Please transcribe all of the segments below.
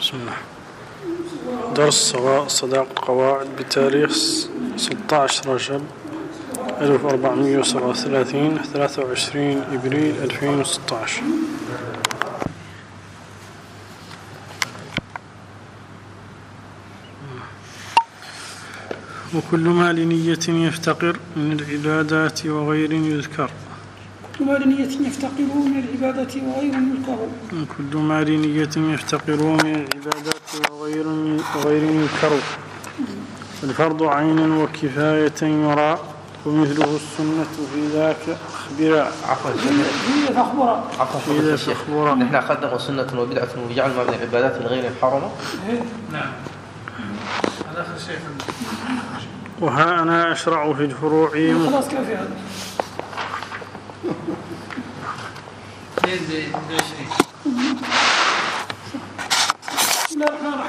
بسم الله. درس صداق قواعد بتاريخ 16 رجب 1437 23 إبريل 2016. وكل ما لنية يفتقر من العبادات وغير يذكر. كل ما لنية يفتقر من العبادات وغير يذكر. كل ما لنية يفتقر من العبادات وغير يذكر. الفرض عين وكفاية يرى ومثله السنة في ذاك أخبرا. عفوا فخبرا. نحن أخذنا سنة وبدعة وجعل ما من العبادات الغير محرمة. نعم. هذا آخر شيء. وها أنا أشرع في الفروع. خلاص كافي هذا. بسم الله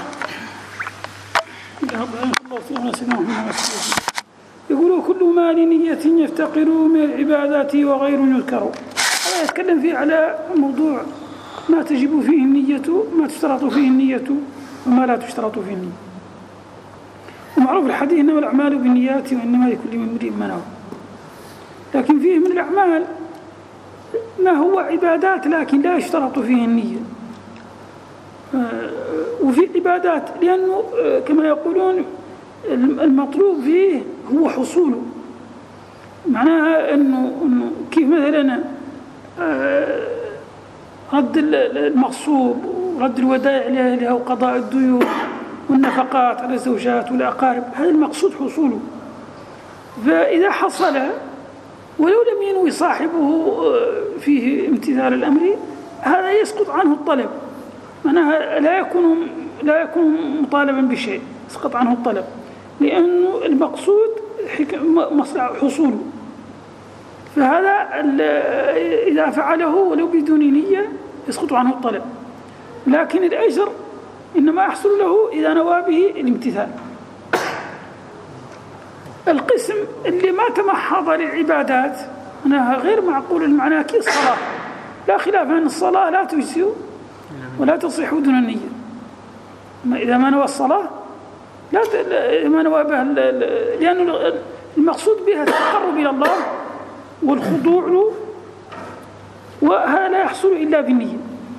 الرحمن الرحيم. يقولوا كل ما لنية يفتقر من العبادات وغير يذكر. هذا يتكلم فيه على موضوع ما تجب فيه النية، ما تشترط فيه النية وما لا تشترط فيه النية. ومعروف الحديث إنما الأعمال بالنيات وإنما لكل امرئ ما نوى. لكن فيه من الأعمال ما هو عبادات لكن لا يشترط فيه النية، وفي عبادات لأنه كما يقولون المطلوب فيه هو حصوله. معناها أنه كيف مثلا رد المغصوب ورد الودائع لأهلها وقضاء الديون والنفقات على الزوجات والأقارب، هذا المقصود حصوله. فإذا حصل ولو لم ينوي صاحبه فيه امتثال الأمر هذا يسقط عنه الطلب، معناها لا يكون مطالبا بشيء، يسقط عنه الطلب لأنه المقصود مصلحة حصوله. فهذا إذا فعله ولو بدون نية يسقط عنه الطلب، لكن الأجر إنما يحصل له إذا نوى به الامتثال. القسم اللي ما تمحض للعبادات أنها غير معقول المعنى كالصلاة، لا خلاف أن الصلاة لا تجزئ ولا تصح دون النية. إذا ما نوى الصلاة ما نوى بها، لأن المقصود بها التقرب إلى الله والخضوع له، وهذا لا يحصل إلا بالنية.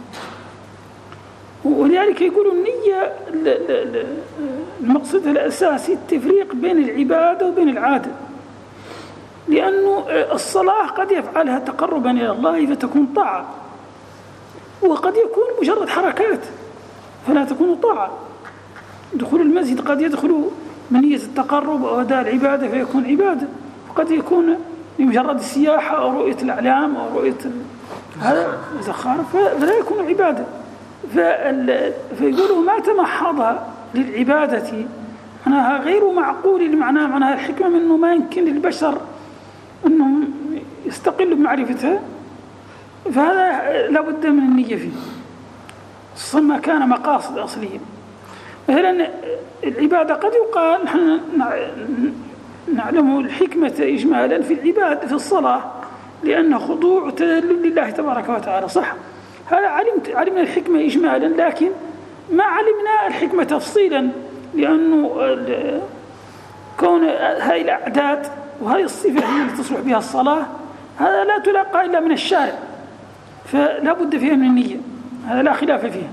ولذلك يقولوا النية المقصود الأساسي التفريق بين العبادة وبين العادة، لأنه الصلاة قد يفعلها تقربا إلى الله فتكون طاعة، وقد يكون مجرد حركات فلا تكون طاعة. دخول المسجد قد يدخل بنية التقرب أو أداء العبادة فيكون عبادة، وقد يكون بمجرد السياحة أو رؤية الأعلام أو رؤية هذا زخارف فلا يكون عبادة. فيقولوا ما تمحض للعبادة معناها غير معقول المعنى، معناها الحكمة من أنه ما يمكن للبشر أنهم يستقلوا بمعرفتها، فهذا لابد من النية فيه خصوصا ما كان مقاصد أصلية. مثلا العبادة قد يقال نحن نعلم الحكمة إجمالا في العبادة في الصلاة لأنه خضوع وتذلل لله تبارك وتعالى، صح؟ هذا علمنا الحكمة إجمالا، لكن ما علمنا الحكمة تفصيلا، لأنه كون هذه الأعداد وهذه الصفة هي اللي تصلح بها الصلاة هذا لا تلقى إلا من الشارع، فلا بد فيها من النية، هذا لا خلاف فيها.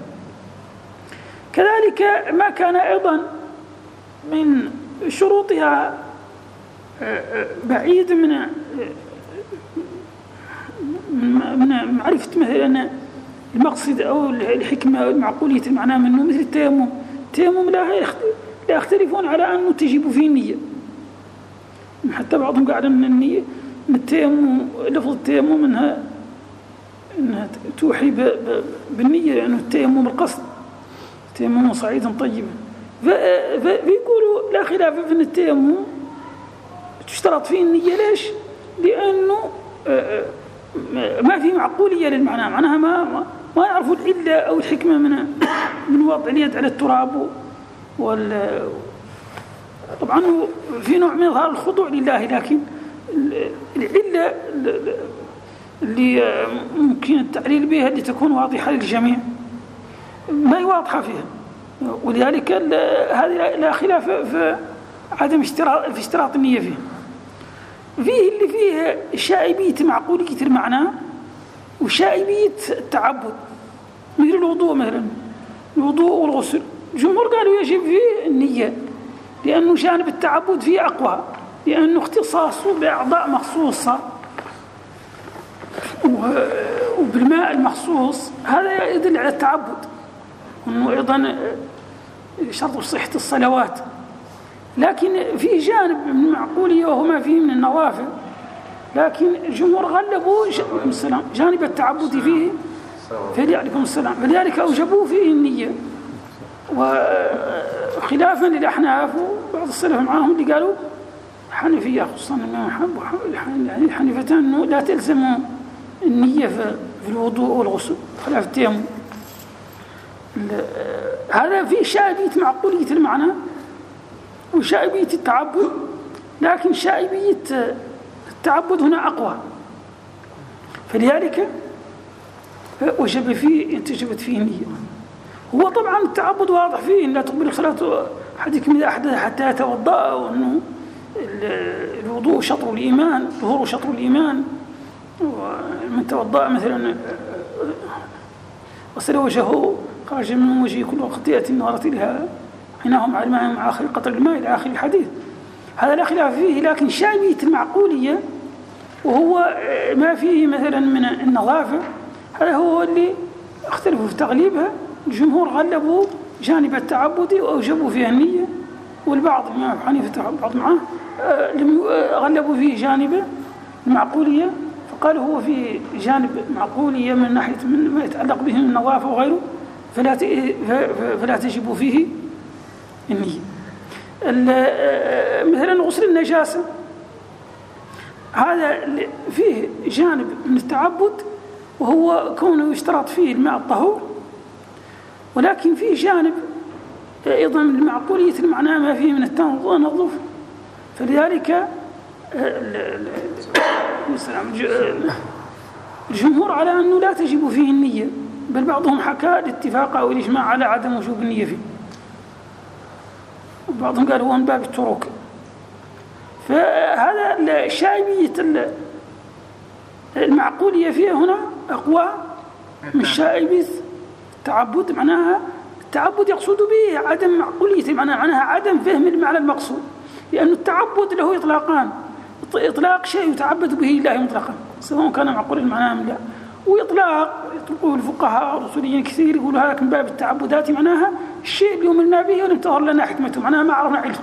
كذلك ما كان أيضا من شروطها بعيد من معرفة مثلا المقصد أو الحكمة أو المعقولية المعنى منه، مثل التيمم. التيمم لا يختلفون على أنه تجب فيه النية، حتى بعضهم قاعد من النية من التيمم، لفظ التيمم إنها توحي بالنية، لأنه التيمم القصد، التيمم صعيدا طيبا. فيقولوا لا خلاف في أن التيمم تشترط فيه النية. ليش؟ لأنه ما في معقولية للمعنى، معناها ما يعرفوا العلة أو الحكمة من وضع اليد على التراب. طبعا في نوع من إظهار الخضوع لله، لكن العلة اللي ممكن التعليل بها اللي تكون واضحة للجميع ما هي واضحة فيها، ولذلك هذه لا خلاف في عدم اشتراط النية فيه. فيه اللي فيه شائبية معقولية المعنى وشائبية التعبد، مثل الوضوء مثلا، الوضوء والغسل الجمهور قالوا يجب فيه النية لأنه جانب التعبد فيه أقوى، لأنه اختصاصه بأعضاء مخصوصة وبالماء المخصوص، هذا يدل على التعبد، وأنه أيضا شرط صحة الصلوات. لكن فيه جانب من المعقولية وهو ما فيه من النوافل، لكن الجمهور غلبوا جانب التعبد فيه عليكم السلام، فلذلك أوجبوا فيه النية. وخلافا للأحناف وبعض السلف معهم اللي قالوا حنفية خصوصا الحنيفتان أنه لا تلزم النية في الوضوء والغسل خلاف التيمم. هذا فيه شائبية معقولية المعنى وشائبية التعبد، لكن شائبية التعبد هنا أقوى، فلذلك وجب فيه انتجبت فيه النية. هو طبعا التعبد واضح فيه لا تقبل الصلاة أحدكم إذا أحدث حتى يتوضأ، وأنه الوضوء شطر الإيمان، الظهور شطر الإيمان، ومن توضأ مثلا غسل وجهه خرج من وجهه كل خطيئة نظرت لها عيناهم على الماء مع آخر قطر الماء إلى آخر الحديث. هذا لا خلاف فيه، لكن شائبية المعقولية وهو ما فيه مثلا من النظافة هذا هو اللي اختلفوا في تغليبها. الجمهور غلبوا جانب التعبد وأوجبوا فيها النية، والبعض الإمام أبو حنيفة بعض معه غلبوا فيه جانب المعقولية، فقالوا هو في جانب معقولية من ناحية من ما يتعلق به من النظافة وغيره فلا تجب فيه النية. مثلا غسل النجاسة هذا فيه جانب من التعبد وهو كونه يشترط فيه الماء الطهور، ولكن فيه جانب أيضا من المعقولية المعنى ما فيه من التنظف، فلذلك الجمهور على أنه لا تجب فيه النية، بل بعضهم حكى الاتفاق أو الإجماع على عدم وجوب النية فيه، وبعضهم قال هو من باب التروك. فهذا شائبية المعقولية فيها هنا أقوى من شائبية التعبد. معناها التعبد يقصد به عدم معقولية، معناها عدم فهم المعنى المقصود، لأن التعبد له إطلاقان: إطلاق شيء يتعبد به لله مطلقا سواء كان معقول المعنى أم لا، وإطلاق يطلقوه الفقهاء والرسوليين كثير يقولوا هذا من باب التعبدات، معناها الشيء اللي يؤمننا به ولم تظهر لنا حكمته، معناها ما عرفنا علته.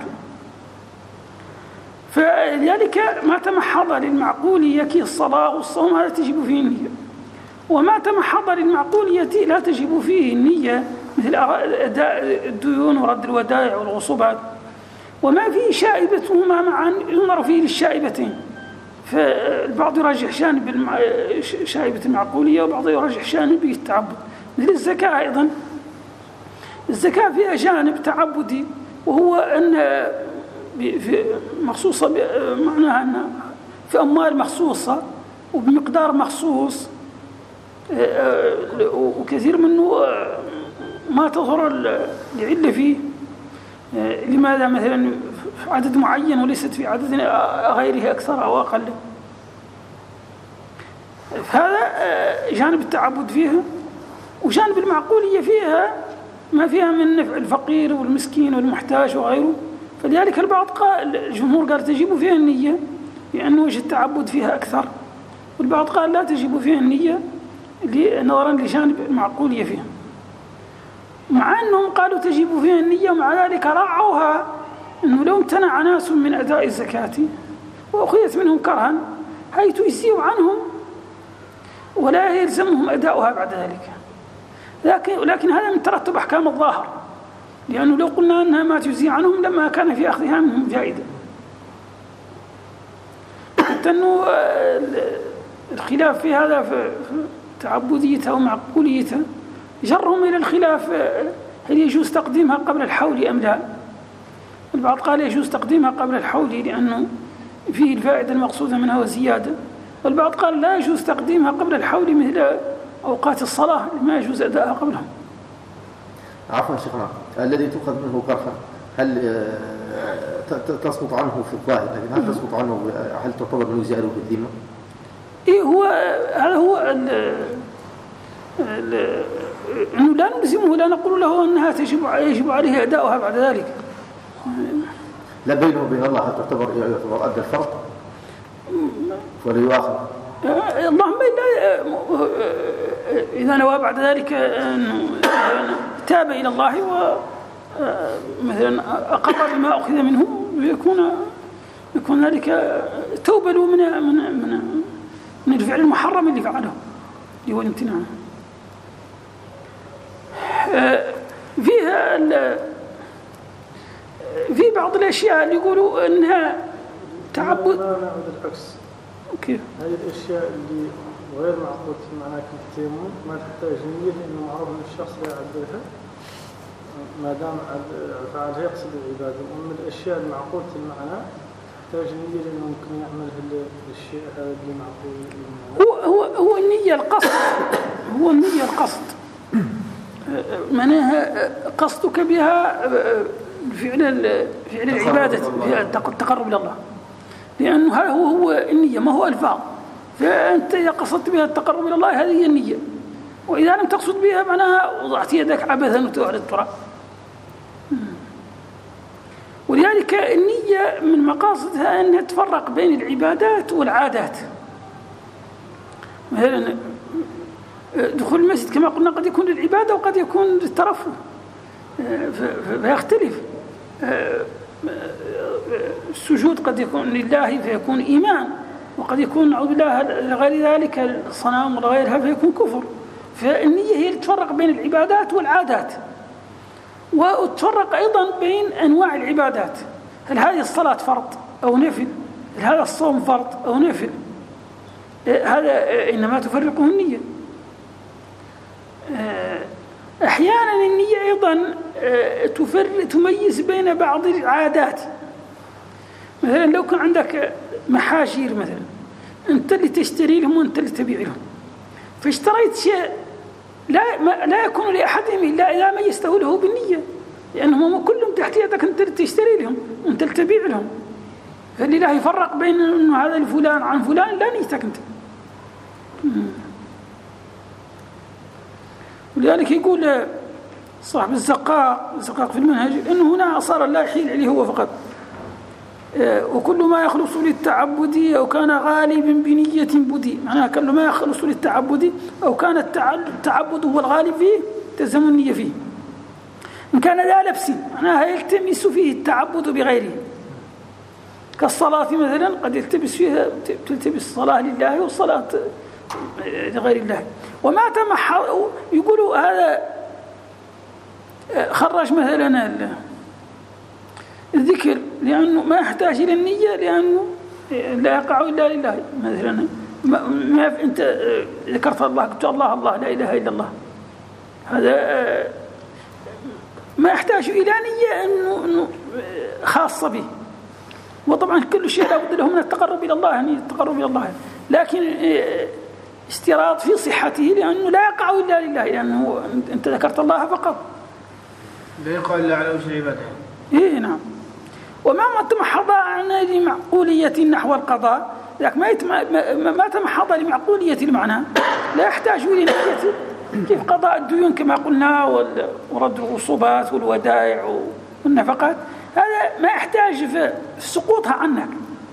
فلذلك ما تمحض للمعقولية كالصلاة والصوم هذا تجب فيه النية، وما تمحض للمعقولية لا تجب فيه النية مثل أداء الديون ورد الودائع والغصوبات. وما فيه شائبتهما معا ينظر فيه للشائبتين، فالبعض يرجح جانب شائبة المعقولية وبعض يرجح جانب التعبد. مثل الزكاة أيضا، الزكاة فيها جانب تعبدي وهو أن مخصوصة معناها أن في أموال مخصوصة وبمقدار مخصوص، وكثير منه ما تظهر العلة فيه، لماذا مثلا في عدد معين وليست في عدد غيره أكثر أو أقل. فهذا جانب التعبد فيها، وجانب المعقولية فيها ما فيها من نفع الفقير والمسكين والمحتاج وغيره. فلذلك البعض قال الجمهور قال تجب فيها النية لأنه وجه التعبد فيها أكثر، والبعض قال لا تجب فيها النية نظرا لجانب المعقولية فيها، مع أنهم قالوا تجب فيها النية ومع ذلك راعوها أنه لو امتنع ناس من أداء الزكاة وأخذت منهم كرها حيث يسيء عنهم ولا يلزمهم أداؤها بعد ذلك. لكن هذا من ترتب أحكام الظاهر، لأنه لو قلنا أنها ما تجزي عنهم لما كان في أخذها منهم فائدة. حتى أنه الخلاف في هذا في تعبديتها ومعقوليتها جرهم إلى الخلاف هل يجوز تقديمها قبل الحول أم لا. البعض قال يجوز تقديمها قبل الحول لأنه فيه الفائدة المقصودة منها وزيادة، والبعض قال لا يجوز تقديمها قبل الحول مثل أوقات الصلاة ما يجوز أداءها قبلها. عفوا شيخنا، الذي تؤخذ منه كرخا هل تسقط عنه في الظاهر، لكن هل تسقط عنه، هل تعتبر أنه زيادة بالذمة؟ إيه هو هذا هو أنه لا نلزمه، لا نقول له أنها يجب عليه أداؤها بعد ذلك. لا بينه وبين الله هل تعتبر أدى الفرض ولا يؤاخذ؟ اللهم إذا نوى بعد ذلك أنه تاب إلى الله ومثلا أقر بما أخذ منه، يكون ذلك توبة له من الفعل المحرم اللي فعله، اللي هو الامتناع. فيها في بعض الأشياء اللي يقولوا أنها تعبد. أنا العكس. كيف؟ هذه الأشياء اللي غير معقولة معناها كالتيمم ما تحتاج نية، لأنه معروف أن الشخص لا يعدلها ما دام فعلها يقصد العبادة. أما الأشياء المعقولة المعنى تحتاج نية، لأنه ممكن يعمل الشيء هذا اللي معقول. هو النية القصد، هو النية القصد، معناها قصدك بها فعل العبادة، التقرب إلى الله، لأنه هذا هو النية، ما هو ألفاظ. فأنت إذا قصدت بها التقرب إلى الله هذه هي النية، وإذا لم تقصد بها معناها وضعت يدك عبثا وتوعد التراب. ولذلك النية من مقاصدها أنها تفرق بين العبادات والعادات. مثلا دخول المسجد كما قلنا قد يكون للعبادة وقد يكون للترفه، فيختلف. السجود قد يكون لله فيكون إيمان، وقد يكون نعوذ بالله لغير ذلك الصنام وغيرها فيكون كفر. فالنية هي اللي تفرق بين العبادات والعادات، وتفرق أيضا بين أنواع العبادات. هل هذه الصلاة فرض أو نفل؟ هل هذا الصوم فرض أو نفل؟ هذا إنما تفرقه النية. أحيانا النية أيضا تميز بين بعض العادات. مثلا لو كان عندك محاشير مثلا، أنت اللي تشتري لهم وأنت اللي تبيع لهم، فاشتريت شيء لا يكون لأحدهم إلا إذا ميزته له بالنية، لأنهم كلهم تحت يدك، أنت اللي تشتري لهم وأنت اللي تبيع لهم. فالله يفرق بين أنه هذا الفلان عن فلان لا نيتك أنت. ولذلك يقول صاحب الزقاق في المنهج أنه هنا صار لا يحيل عليه هو فقط، وكل ما يخلص للتعبد أو كان غالبا بنية بدي، معناها كل ما يخلص للتعبد أو كان التعبد هو الغالب فيه تلزم النية فيه. إن كان ذا لبس معناها يلتمس فيه التعبد بغيره، كالصلاة مثلا قد تلتبس الصلاة لله والصلاة لغير الله. وما تمحض يقولوا هذا خرج مثلا الذكر لأنه ما يحتاج إلى النية، لأنه لا يقع إلا لله. مثلا ما أنت ذكرت الله قلت الله الله لا إله إلا الله، هذا ما يحتاج إلى نية أنه خاصة به. وطبعا كل شيء لا بد له من التقرب إلى الله، يعني التقرب إلى الله، لكن اشتراط في صحته لأنه لا يقع إلا لله، لأنه أنت ذكرت الله فقط، لا يقع إلا على وجه العبادة. إيه نعم. وما تمحض عن لمعقولية نحو القضاء، لكن ما تمحض لمعقولية المعنى لا يحتاج إلى نية، كيف قضاء الديون كما قلنا ورد الغصوبات والودائع والنفقات، هذا ما يحتاج في سقوطها عنك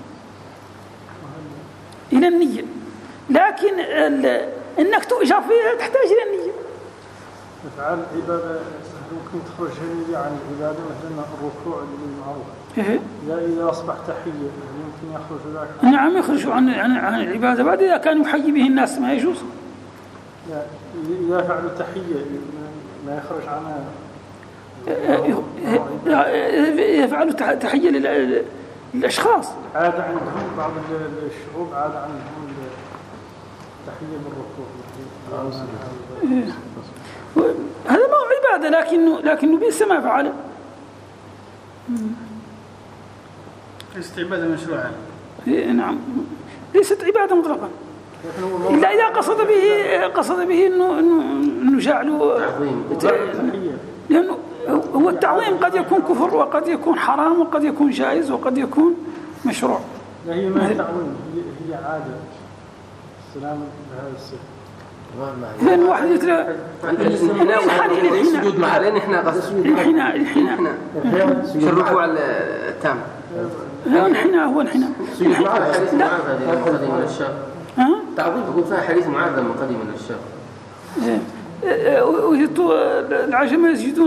إلى النية، لكن إنك تؤجر فيها تحتاج إلى النية. أفعال العبادة ممكن تخرج النية عن العبادة، مثلا الركوع اللي معروف إذا أصبح تحية يمكن يخرج ذاك. نعم يخرج عن العبادة بعد إذا كان يحيي به الناس ما يجوز. إذا فعلوا تحية ما يخرج عنها. يفعلوا تحية للأشخاص. عادة عندهم بعض الشعوب عادة عندهم تحية بالركوع. هذا ما هو عبادة، لكنه بئس ما فعله. ليست عبادة مشروعة. نعم ليست عبادة مطلقا، إلا إذا قصد به إنه جعله لأنه هو التعظيم قد يكون كفر وقد يكون حرام وقد يكون جائز وقد يكون مشروع. لا هي ما هي تعظيم، هي عادة السلام بهذا الصفة. لأن واحد يتلا السجود مع لأن إحنا الحناء الركوع التام. الحناء هو الحناء. سجود مع حديث معاذ هذه مقدم من الشر. تعظيم يقول فيها حديث معاذ مقدم من الشر. العجمة يسجدون.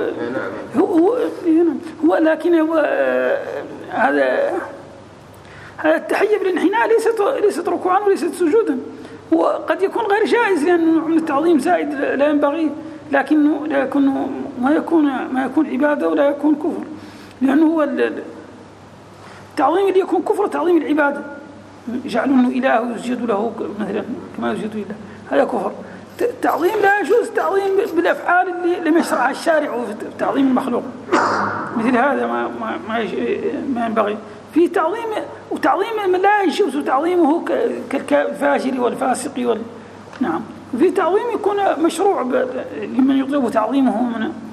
هو لكن هو هذا التحية بالانحناء ليست ركوعا وليست سجودا. وقد يكون غير جائز لأنه من التعظيم زائد لا ينبغي، لكنه ما يكون عبادة ولا يكون كفر، لأنه هو التعظيم اللي يكون كفر تعظيم العبادة، جعلوا أنه إله يسجد له مثلا كما يسجد لله، هذا كفر. التعظيم لا يجوز تعظيم بالأفعال اللي لم يشرعها الشارع في تعظيم المخلوق، مثل هذا ما ينبغي. في تعظيم وتعظيم لا يجوز تعظيمه كالفاجر والفاسق نعم. في تعظيم يكون مشروع لمن يطلب تعظيمه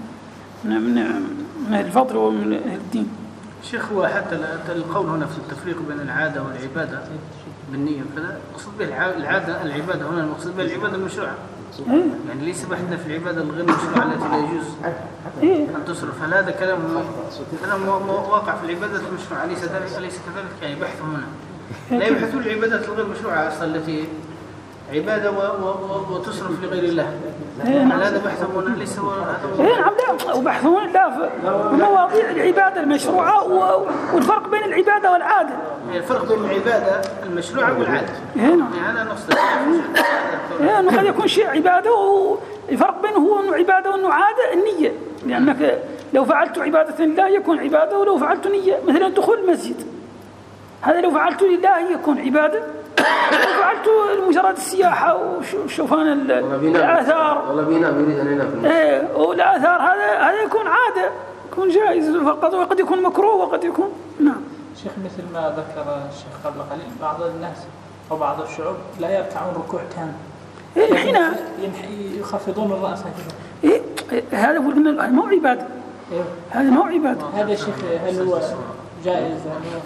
من الفضل ومن الدين. شيخ، هو حتى القول هنا في التفريق بين العادة والعبادة بالنية، فلا مقصود به العبادة هنا المقصود به العبادة المشروعة، يعني ليس بحثنا في العبادة الغير مشروعة التي لا يجوز أن تصرف. هل هذا كلام واقع في العبادة المشروعة أليس كذلك؟ يعني بحث هنا لا يبحثون العبادة الغير مشروعة أصلا التي عبادة وتصرف لغير الله. هل هذا بحث هنا ليس هو هذا؟ وبحثون لا مواضيع العبادة المشروعة والفرق بين العبادة والعادة. الفرق بين العبادة المشروعة والعادة أنا نقصد أنه قد يكون شيء عبادة والفرق بينه هو أنه عبادة وأنه عادة النية، لأنك لو فعلت عبادة لله يكون عبادة، ولو فعلت نية مثلا دخول المسجد هذا لو فعلت لله يكون عبادة، لو فعلت مجرد السياحة وشوفان الآثار والله بينا يريد أن ينام في المسجد والآثار هذا يكون عادة، يكون جائز فقط، وقد يكون مكروه وقد يكون نعم. شيخ، مثل ما ذكر الشيخ قبل قليل بعض الناس أو بعض الشعوب لا يركعون ركوع تام، الحناء يخفضون الرأس هذا هو مو عبادة. هذا مو عبادة. هذا شيخ هل هو جائز؟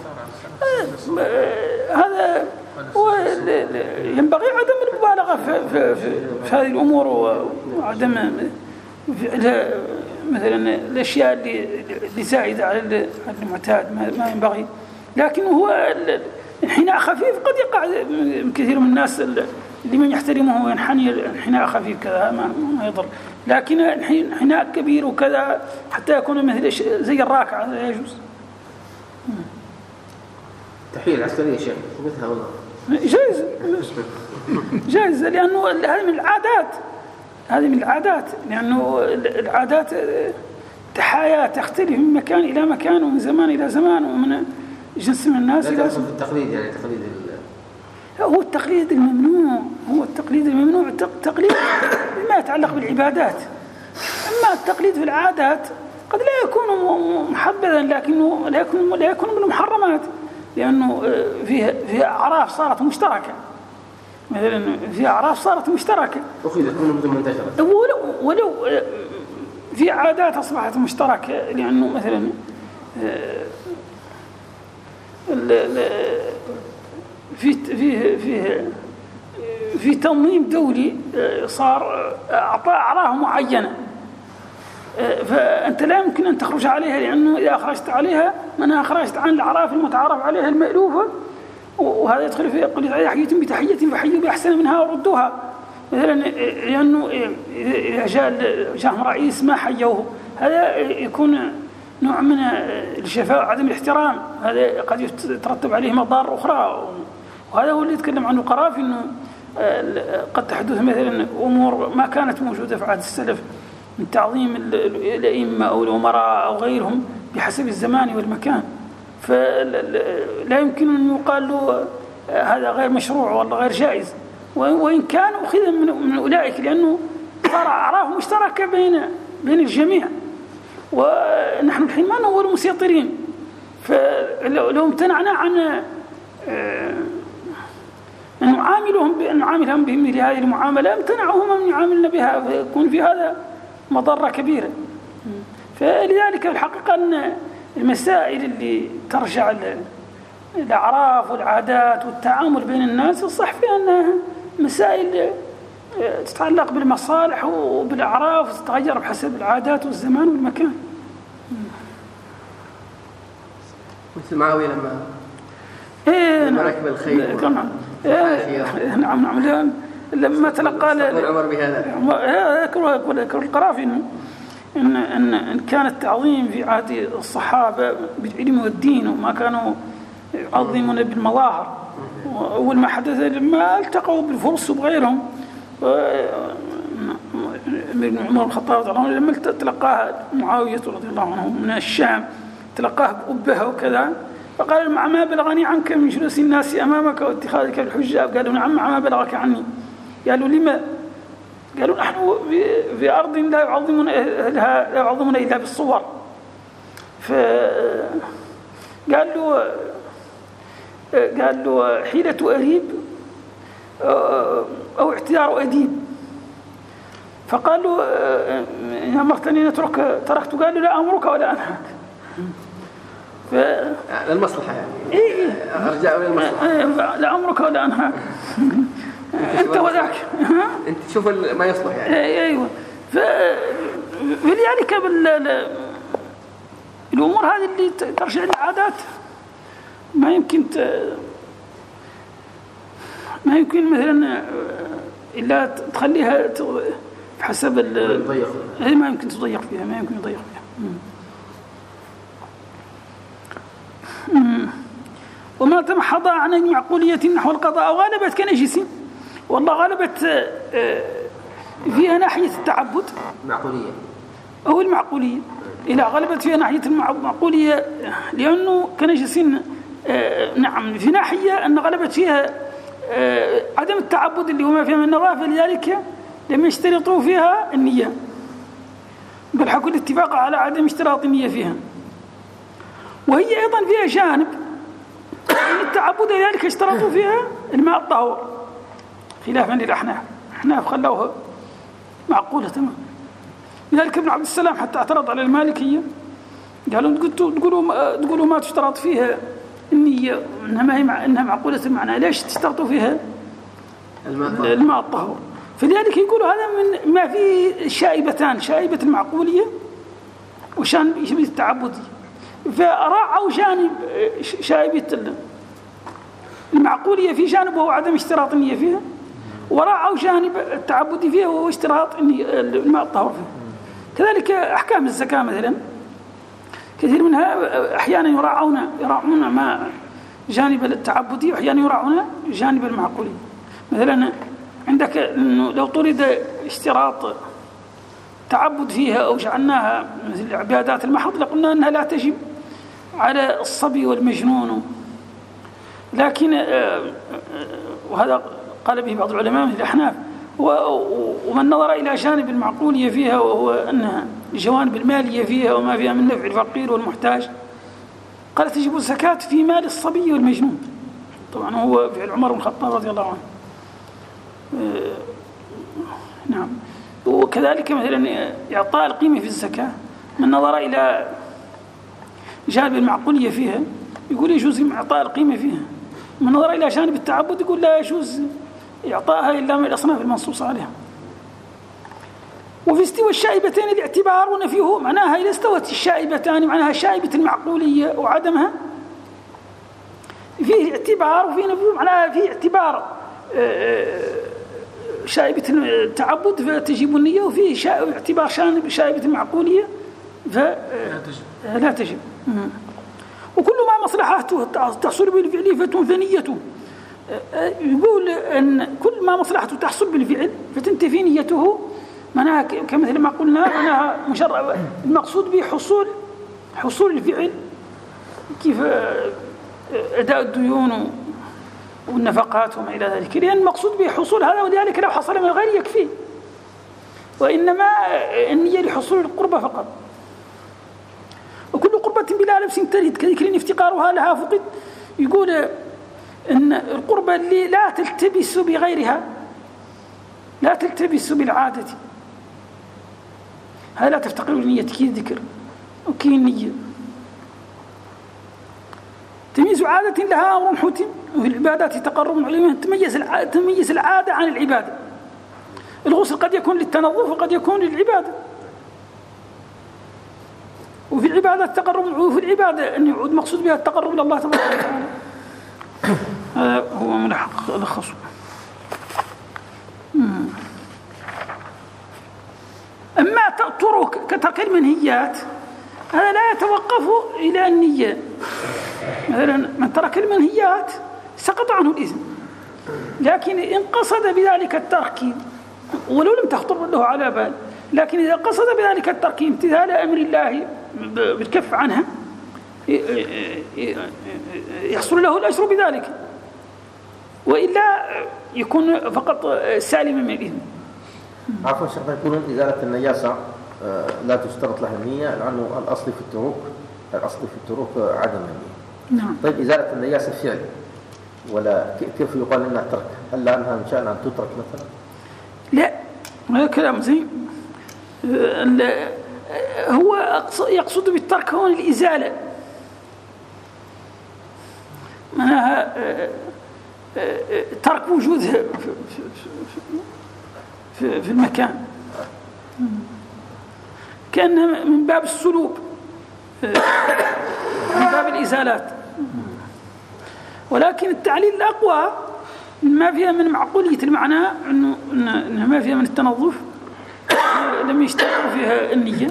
هذا ينبغي عدم المبالغة في هذه الأمور وعدم مثلا الأشياء اللي زائدة على المعتاد ما ينبغي. لكن هو الحناء خفيف قد يقع كثير من الناس لمن يحترمه وينحني انحناء خفيف كذا ما يضر، لكن انحناء كبير وكذا حتى يكون مثل زي الراكعة لا يجوز. تحية العسكرية شيخ مثلها والله جائز لأنه هذه من العادات لأنه العادات تحايا تختلف من مكان إلى مكان ومن زمان إلى زمان ومن جنس من الناس إلى زمان. التقليد يعني هو التقليد الممنوع التقليد بما يتعلق بالعبادات. أما التقليد في العادات قد لا يكون محبذا لكنه لا يكون من المحرمات، لأنه فيها أعراف صارت مشتركة، مثلا في أعراف صارت مشتركة أخذت من منتشرة، ولو في عادات أصبحت مشتركة، لأنه مثلا في تنظيم دولي صار أعطى أعراف معينة، فأنت لا يمكن أن تخرج عليها، لأنه إذا خرجت عليها منها خرجت عن الأعراف المتعارف عليها المألوفة، وهذا يدخل في قل إذا حييتم بتحية فحيوا بأحسن منها وردوها، مثلا لأنه إذا جاء رئيس ما حيوه هذا يكون نوع من الجفاء وعدم الاحترام، هذا قد يترتب عليه مضار أخرى. وهذا هو اللي يتكلم عنه قرافي، أنه قد تحدث مثلا أمور ما كانت موجودة في عهد السلف من تعظيم الأئمة أو الأمراء أو غيرهم بحسب الزمان والمكان، فلا يمكن أن يقال له هذا غير مشروع والله غير جائز، وإن كان أخذ من أولئك، لأنه صار أعراف مشتركة بين الجميع، ونحن الحين ما نور المسيطرين، فلو امتنعنا عن أن نعاملهم بمثل هذه المعاملة امتنعهم أن يعاملنا بها، فيكون في هذا مضرة كبيرة. فلذلك الحقيقة أن المسائل اللي ترجع الأعراف والعادات والتعامل بين الناس الصح فيها أنها مسائل تتعلق بالمصالح وبالأعراف وتتغير بحسب العادات والزمان والمكان. مثل معاوية لما ركب الخيل. نعم لما تلقى عمر بهذا القرافي إن كان التعظيم في عهد الصحابة بالعلم والدين وما كانوا يعظمون بالمظاهر. أول ما حدث لما التقوا بالفرس وبغيرهم من عمر الخطاب رضي الله عنه لما تلقاها معاوية رضي الله عنه من الشام تلقاه بأبها وكذا فقال مع ما بلغني عنك من جلوس الناس أمامك واتخاذك الحجة. قالوا نعم مع ما بلغك عني. قالوا لما؟ قالوا نحن في أرض لا يعظمون أهلها لا يعظمون إلا بالصور. قال له حيلة أريب أو اعتذار أديب. فقال له إن أمرتني تركت. قال له لا أمرك ولا أنهاك. للمصلحة يعني. أرجع للمصلحة. لا أمرك ولا أنهاك. أنت وذاك. أنت تشوف ما يصلح يعني. أيوة. فلذلك الأمور هذه اللي ترجع للعادات ما يمكن مثلا إلا تخليها بحسب ما يمكن تضيق فيها. وما تمحض عن معقولية نحو القضاء وغلبت كنجس. والله غلبت فيها ناحية التعبد أو المعقولية. إلى غلبت فيها ناحية المعقولية لأنه كنجس. نعم في ناحية أن غلبت فيها عدم التعبد اللي هو ما فيها من النوافل. لذلك لم يشترطوا فيها النية بل حكوا الاتفاق على عدم اشتراط النية فيها. وهي أيضا فيها جانب من التعبد لذلك اشترطوا فيها الماء الطهور خلافا للأحناف. الأحناف خلوها معقولة تمام. لذلك ابن عبد السلام حتى اعترض على المالكية قالوا تقولوا ما تشترط فيها النية إنها معقولة المعنى ليش تشترطوا فيها الماء الطهور. فلذلك يقولوا هذا من ما فيه شائبتان شائبة المعقولية وشان التعبدي. فراعوا جانب شائبة المعقولية في جانب وهو عدم اشتراط النية فيها وراعوا جانب التعبدي فيها وهو اشتراط الماء الطهور فيها. كذلك أحكام الزكاة مثلا كثير منها أحيانا يراعون ما جانب التعبدي وأحيانا يراعون جانب المعقولي. مثلا عندك إنه لو طرد اشتراط تعبد فيها أو جعلناها مثل العبادات المحض لقلنا أنها لا تجب على الصبي والمجنون. لكن وهذا قال به بعض العلماء من الأحناف. ومن نظر إلى جانب المعقولية فيها وهو أنها الجوانب المالية فيها وما فيها من نفع الفقير والمحتاج قال تجب الزكاة في مال الصبي والمجنون. طبعا هو فعل عمر بن الخطاب رضي الله عنه. نعم. وكذلك مثلا إعطاء القيمة في الزكاة من نظر إلى جانب المعقولية فيها يقول يجوز إعطاء القيمة فيها. من نظر إلى جانب التعبد يقول لا يجوز إعطائها إلا من الأصناف المنصوص عليها. وفي استوى الشائبتين الاعتبار ونفيه معناها إذا استوت الشائبتان معناها شائبة المعقولية وعدمها فيه اعتبار وفيه نفيه معناها فيه اعتبار شائبة التعبد فتجب النية وفيه اعتبار شائبة المعقولية فلا تجب. وكل ما مصلحته تحصل بالفعل فتنثنيته. يقول أن كل ما مصلحته تحصل بالفعل فتنتفي نيته معناها كمثل ما قلنا معناها المقصود به حصول الفعل كيف أداء الديون والنفقات وما إلى ذلك لأن المقصود به حصول هذا ولذلك لو حصل من غير يكفي. وإنما النية لحصول القربة فقط. وكل قربة بلا لبس ترد كذكر افتقارها لها فقد. يقول أن القربة اللي لا تلتبس بغيرها لا تلتبس بالعادة هذا لا تفتقر لنية ذكر وكي النية تمييز عادة لها أمر حتم، وفي العبادات تقرب عليها تميز العادة عن العبادة. الغسل قد يكون للتنظف وقد يكون للعبادة، وفي العبادة التقرب، وفي العبادة أن يعود مقصود بها التقرب إلى الله تبارك وتعالى. هذا هو ملخصه. أما كترك المنهيات هذا لا يتوقف إلى النية. مثلا من ترك المنهيات سقط عنه الإثم، لكن إن قصد بذلك الترك ولو لم تخطر له على بال، لكن إذا قصد بذلك الترك امتثال أمر الله بالكف عنها يحصل له الأجر بذلك، وإلا يكون فقط سالما من الإثم. عفوا شيخ، يقولون إزالة النجاسة لا تشترط لها النية، لأنه الأصل في التروك عدم النية. نعم. طيب إزالة النجاسة فعل ولا كيف يقال إنها ترك؟ هل أنها إن شاء الله أن تترك مثلا؟ لا، هذا كلام زين. هو يقصد بالترك هون الإزالة، معناها ترك وجودها في المكان، كأنها من باب السلوب، من باب الإزالات. ولكن التعليل الأقوى ما فيها من معقولية المعنى أنه ما فيها من التنظف، لم يشترط فيها النية.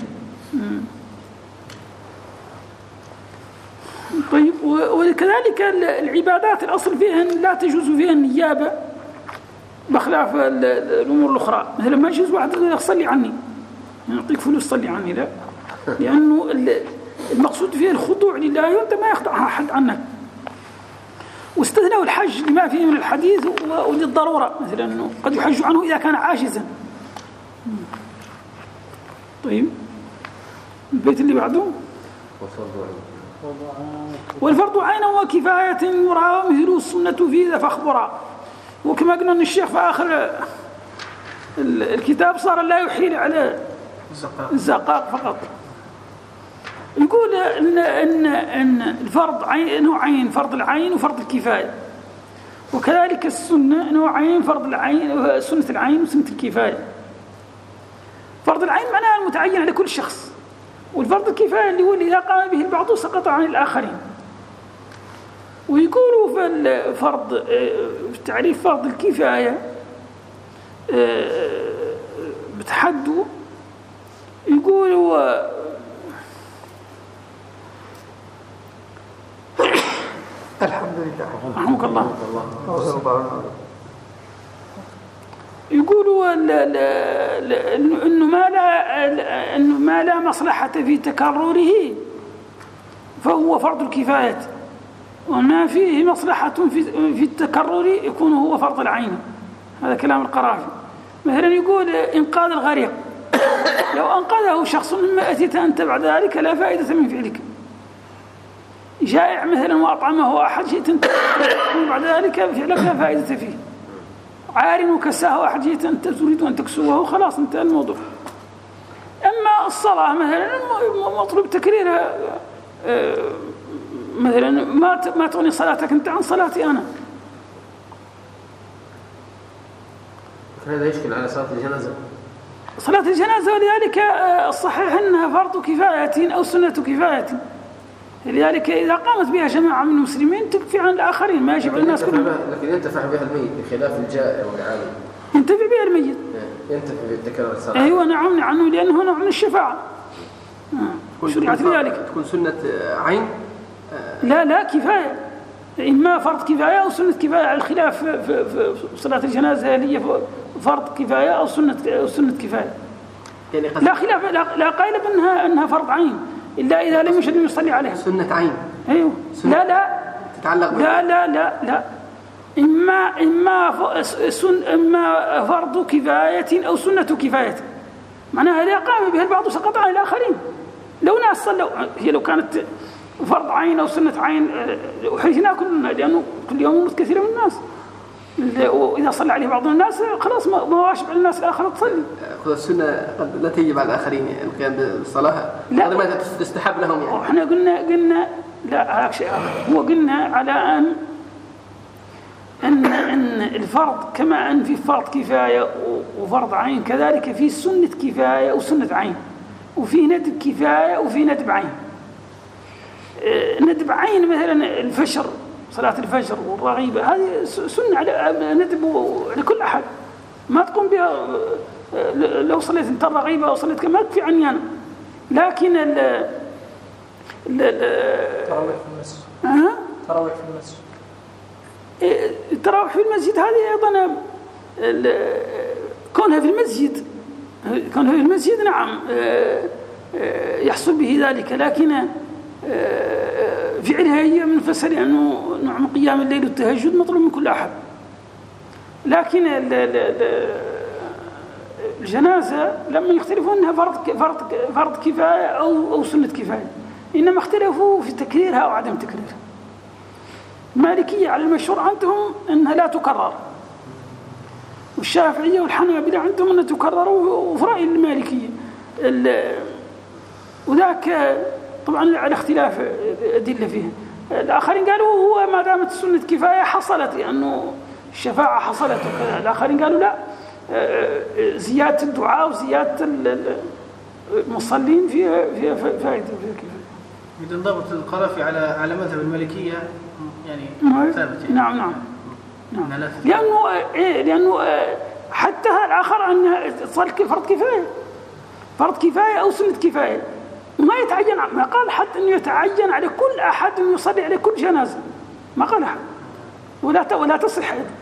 طيب، وكذلك العبادات الأصل فيها لا تجوز فيها النيابة بخلاف الأمور الأخرى. مثلا ما يجوز واحد يقول صلي عني، يعطيك فلوس صلي عني، لا، لأنه المقصود فيه الخضوع لله وأنت ما يخضع أحد عنك. واستثنوا الحج لما فيه من الحديث وللضرورة، مثلا أنه قد يحج عنه إذا كان عاجزا. طيب، البيت اللي بعده والفرض عين وكفاية يرى مثل السنة فيه فاخبرا. وكما قلنا أن الشيخ في آخر الكتاب صار لا يحيل على الزقاق فقط. يقول إن الفرض نوعين، فرض العين وفرض الكفاية، وكذلك السنة نوعين، فرض العين سنة العين وسنة الكفاية. فرض العين معناها المتعين على كل شخص، والفرض الكفاية اللي هو إذا قام به البعض سقط عن الآخرين. ويقولوا في الفرض، في تعريف فرض الكفاية بتحدوا، يقولوا الحمد لله رحمك الله. يقولوا إنه ما لا مصلحة في تكرره فهو فرض الكفاية، وما فيه مصلحة في التكرر يكون هو فرض العين. هذا كلام القرافي. مثلا يقول إنقاذ الغريق، لو أنقذه شخص مما أتيت أنت بعد ذلك لا فائدة من فعلك. جائع مثلا وأطعمه أحد جئت أنت بعد ذلك فعلك لا فائدة فيه. عار وكساه أحد جئت أنت تريد أن تكسوه، خلاص انتهى الموضوع. أما الصلاة مثلا مطلوب تكريرها، مثلا ما تغني صلاتك أنت عن صلاتي أنا. هذا يشكل على صلاة الجنازة. صلاة الجنازة ولذلك الصحيح أنها فرض كفاية أو سنة كفاية، لذلك إذا قامت بها جماعة من المسلمين تكفي عن الآخرين، ما يجب الناس كلهم. لكن ينتفع بها الميت بخلاف الجائع والعالم. ينتفع بها الميت، ينتفع بتكرار الصلاة. أيوة نعم عنه، لأنه نوع من الشفاعة. شرعت لذلك. تكون سنة عين؟ لا كفاية، إما فرض كفاية أو سنة كفاية، على الخلاف في صلاة الجنازة هل هي فرض كفاية أو سنة كفاية. يعني لا خلاف، لا قائل بأنها فرض عين إلا إذا لم يشهد يصلي عليها. سنة عين. أيوه. لا تتعلق لا إما فرض كفاية أو سنة كفاية، معناها إذا قام بها البعض سقط عن الآخرين. لو ناس صلوا، هي لو كانت فرض عين أو سنة عين حرجنا كلنا، لأنه كل يوم يموت كثير من الناس. وإذا صلى عليه بعض الناس خلاص ما واجب على الناس الآخر تصلي. السنة قد لا تجب على الآخرين يعني القيام بالصلاة، هذا ما تستحب لهم يعني. احنا قلنا لا هذا شيء آخر. هو قلنا على أن الفرض كما أن في فرض كفاية وفرض عين، كذلك في سنة كفاية وسنة عين، وفي ندب كفاية وفي ندب عين. ندب عين مثلا الفجر، صلاة الفجر والرغيبة هذه سنة على ندب على كل أحد، ما تقوم بها. لو صليت انت الرغيبة أو صليت كما يكفي عني أنا. لكن التراويح في المسجد. التراويح في المسجد. التراويح في المسجد هذه أيضا كونها في المسجد نعم يحصل به ذلك، لكن فعلها هي منفسة، لأنه نوع قيام الليل والتهجد مطلوب من كل أحد. لكن الجنازة لما يختلفون أنها فرض كفاية أو سنة كفاية، إنما اختلفوا في تكريرها أو عدم تكريرها. المالكية على المشهور عندهم أنها لا تكرر، والشافعية والحنابلة عندهم أنها تكرر، وفي رأي المالكية وذاك طبعا على اختلاف أدلة فيها. الآخرين قالوا هو ما دامت سنة كفاية حصلت، لأنه الشفاعة حصلت وكذا. الآخرين قالوا لا، زيادة الدعاء وزيادة المصلين فيها فائدة وفيها كفاية. إذا انضبط القرافي على مذهب المالكية يعني ثابت يعني. نعم. لأنه حتى الآخر أن تصلي فرض كفاية أو سنة كفاية، ما يتعين، ما قال حد أنه يتعين على كل أحد أن يصلي على كل جنازة، ما قال أحد، ولا تصح أيضا.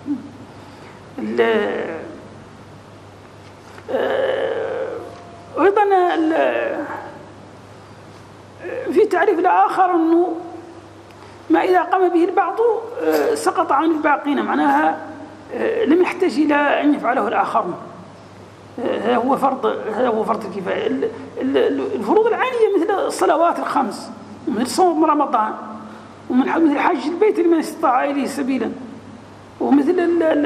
أيضا في تعريف الآخر أنه ما إذا قام به البعض سقط عن الباقين، معناها لم يحتاج إلى أن يفعله الآخرون. هذا هو فرض الكفاية. الفروض العينية مثل الصلوات الخمس، ومثل صوم رمضان، ومثل حج البيت لمن استطاع إليه سبيلا، ومثل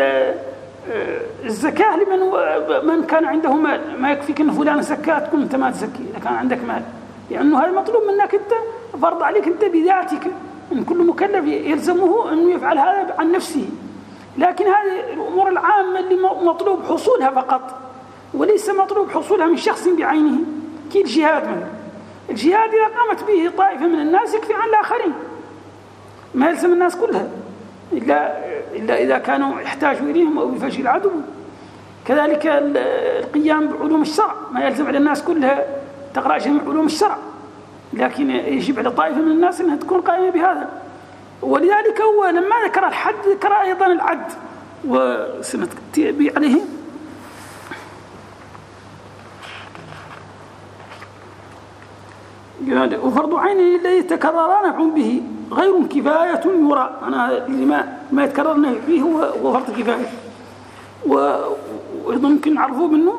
الزكاة لمن كان عنده مال. ما يكفيك أن فلان زكاة تكون أنت ما تزكي إذا كان عندك مال، لأنه هذا مطلوب منك أنت، فرض عليك أنت بذاتك، أن كل مكلف يلزمه أن يفعل هذا عن نفسه. لكن هذه الأمور العامة اللي مطلوب حصولها فقط، وليس مطلوب حصولها من شخص بعينه، كالجهاد مثلا. الجهاد إذا قامت به طائفة من الناس يكفي عن الآخرين، ما يلزم الناس كلها إلا إذا كانوا يحتاجوا إليهم أو يفشل العدو. كذلك القيام بعلوم الشرع ما يلزم على الناس كلها تقرأ جميع علوم الشرع، لكن يجب على طائفة من الناس أنها تكون قائمة بهذا. ولذلك هو لما ذكر الحد ذكر أيضا العد وسنة عليه. وفرض عين الذي تكرر نفع به غير كفاية يرى، أنا ما يتكرر فيه هو فرض كفاية. وأيضا ممكن نعرفه منه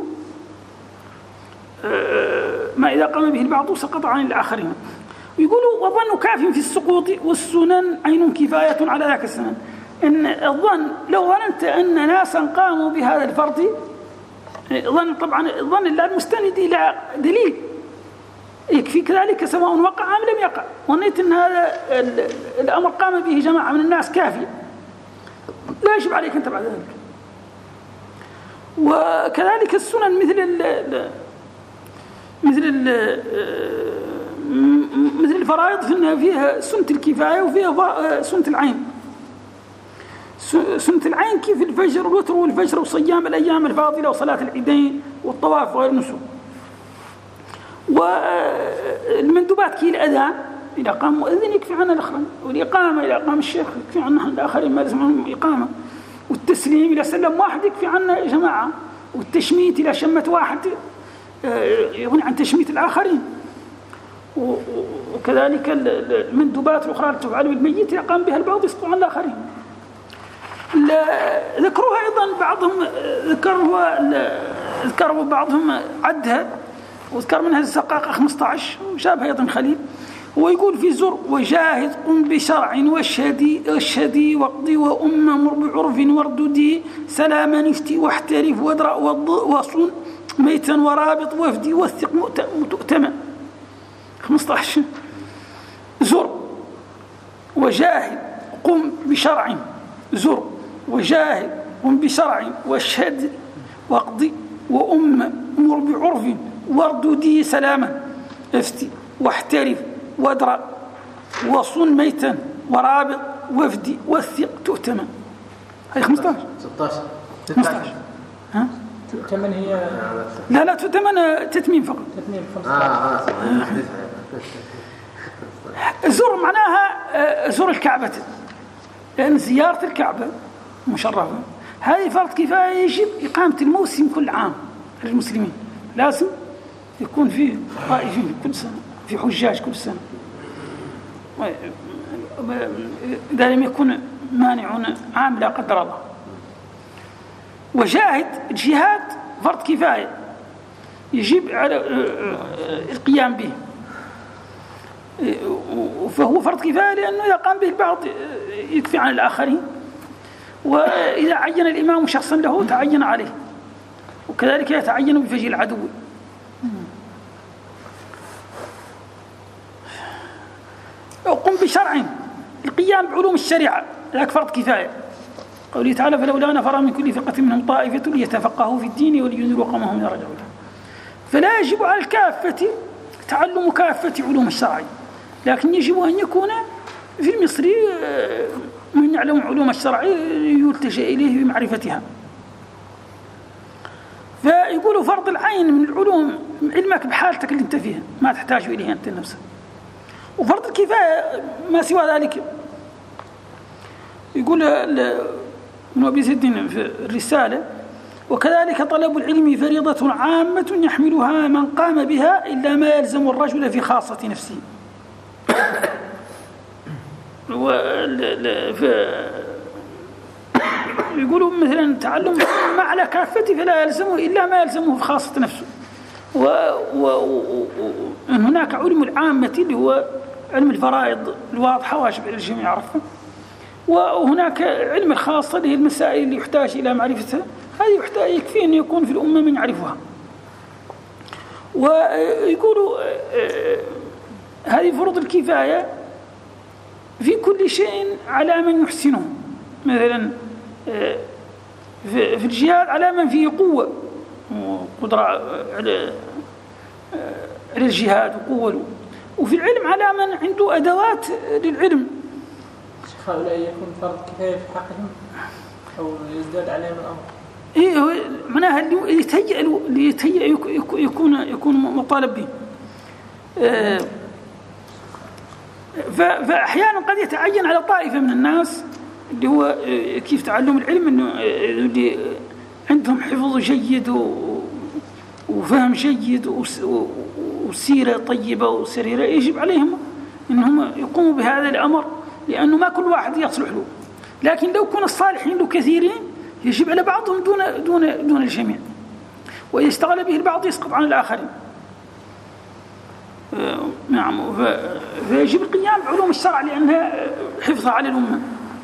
ما إذا قام به البعض سقط عن الآخرين. ويقولوا وظن كاف في السقوط والسنن عين كفاية على ذاك السنن. إن الظن لو ظننت أن ناسا قاموا بهذا الفرض، ظن طبعا الظن لا المستند إلى دليل يكفي كذلك سواء وقع أم لم يقع. ظنيت أن هذا الأمر قام به جماعة من الناس كافية، لا يجب عليك أنت بعد ذلك. وكذلك السنن مثل الفرائض فيها سنة الكفاية وفيها سنة العين. سنة العين كيف الفجر والوتر والفجر وصيام الأيام الفاضلة وصلاة العيدين والطواف وغير النسك. والمندوبات كي الأذان إذا قام مؤذن يكفي عنها الآخرين، والإقامة إذا قام الشيخ يكفي عنها الآخرين ما لازم عنهم إقامة، والتسليم إذا سلم واحد يكفي عنه جماعة، والتشميت إذا شمت واحد يغني عن تشميت الآخرين. وكذلك المندوبات الأخرى التي تفعل بالميت إذا قام بها البعض يسقط عن الآخرين. ذكروها أيضا بعضهم ذكروا بعضهم عدها، وذكر منها الزقاقة 15 وشابه أيضا خليل. هو يقول في زر وجاهد قم بشرع والشدي واقضي مر بعرف وارددي سلاما افتي واحترف وادرأ وصن ميتا ورابط وافدي وثق مؤتمن. 15 زر وجاهد قم بشرع زر وجاهد قم بشرع والشد واقضي مر بعرف وارددي سلاما افتي واحترف وادرأ وصن ميتا ورابط وافدي وثق تؤتمن. هاي 15 16 ها تؤتمن هي لا تؤتمن تتميم فقط. تتميم 15 زر معناها زر الكعبة، لأن زيارة الكعبة مشرفة هذه فرض كفاية يجب إقامة الموسم كل عام للمسلمين، لازم يكون فيه طائفين كل سنة، في حجاج كل سنة، إذا لم يكن مانع عام لا قدر الله. وجاهد الجهاد فرض كفاية يجب على القيام به، فهو فرض كفاية لأنه إذا قام به البعض يكفي عن الآخرين، وإذا عين الإمام شخصا له تعين عليه، وكذلك يتعين بفجر العدو. قم بشرع القيام بعلوم الشريعة ذاك فرض كفاية، قوله تعالى فلولا نفر من كل فرقة منهم طائفة ليتفقهوا في الدين ولينذروا قومهم إذا رجعوا. فلا يجب على الكافة تعلم كافة علوم الشرع، لكن يجب أن يكون في المصري من يعلم علوم الشرع يلتجأ إليه بمعرفتها. فيقولوا فرض العين من العلوم علمك بحالتك اللي انت فيها ما تحتاج إليه أنت نفسك، وفرض الكفاية ما سوى ذلك. يقول ابن أبي زيد في الرسالة وكذلك طلب العلم فريضة عامة يحملها من قام بها إلا ما يلزم الرجل في خاصة نفسه. يقولوا مثلا تعلم ما على كافته فلا يلزمه إلا ما يلزمه في خاصة نفسه. وهناك علم العامة اللي هو علم الفرائض الواضحة واجب على الجميع يعرفها، وهناك علم الخاصة اللي هي المسائل اللي يحتاج إلى معرفتها، هذه يكفي أن يكون في الأمة من يعرفها. ويقولوا هذه فروض الكفاية في كل شيء على من يحسنه، مثلا في الجهاد على من فيه قوة وقدرة على الجهاد وقوة، وفي العلم على من عنده أدوات للعلم. هؤلاء يكون فرض كفاية في حقهم أو يزداد عليهم الأمر. إيه معناها اللي يتهيأ يكون مطالب به. فأحيانا قد يتعين على طائفة من الناس اللي هو كيف تعلم العلم إنه اللي عندهم حفظ جيد وفهم جيد وسيرة طيبة وسريرة، يجب عليهم إنهم يقوموا بهذا الأمر، لأنه ما كل واحد يصلح له، لكن لو كان الصالحين له كثيرين يجب على بعضهم دون الجميع، وإذا اشتغل به البعض يسقط عن الآخرين. نعم، فيجب القيام بعلوم الشرع لأنها حفظها على الأمة.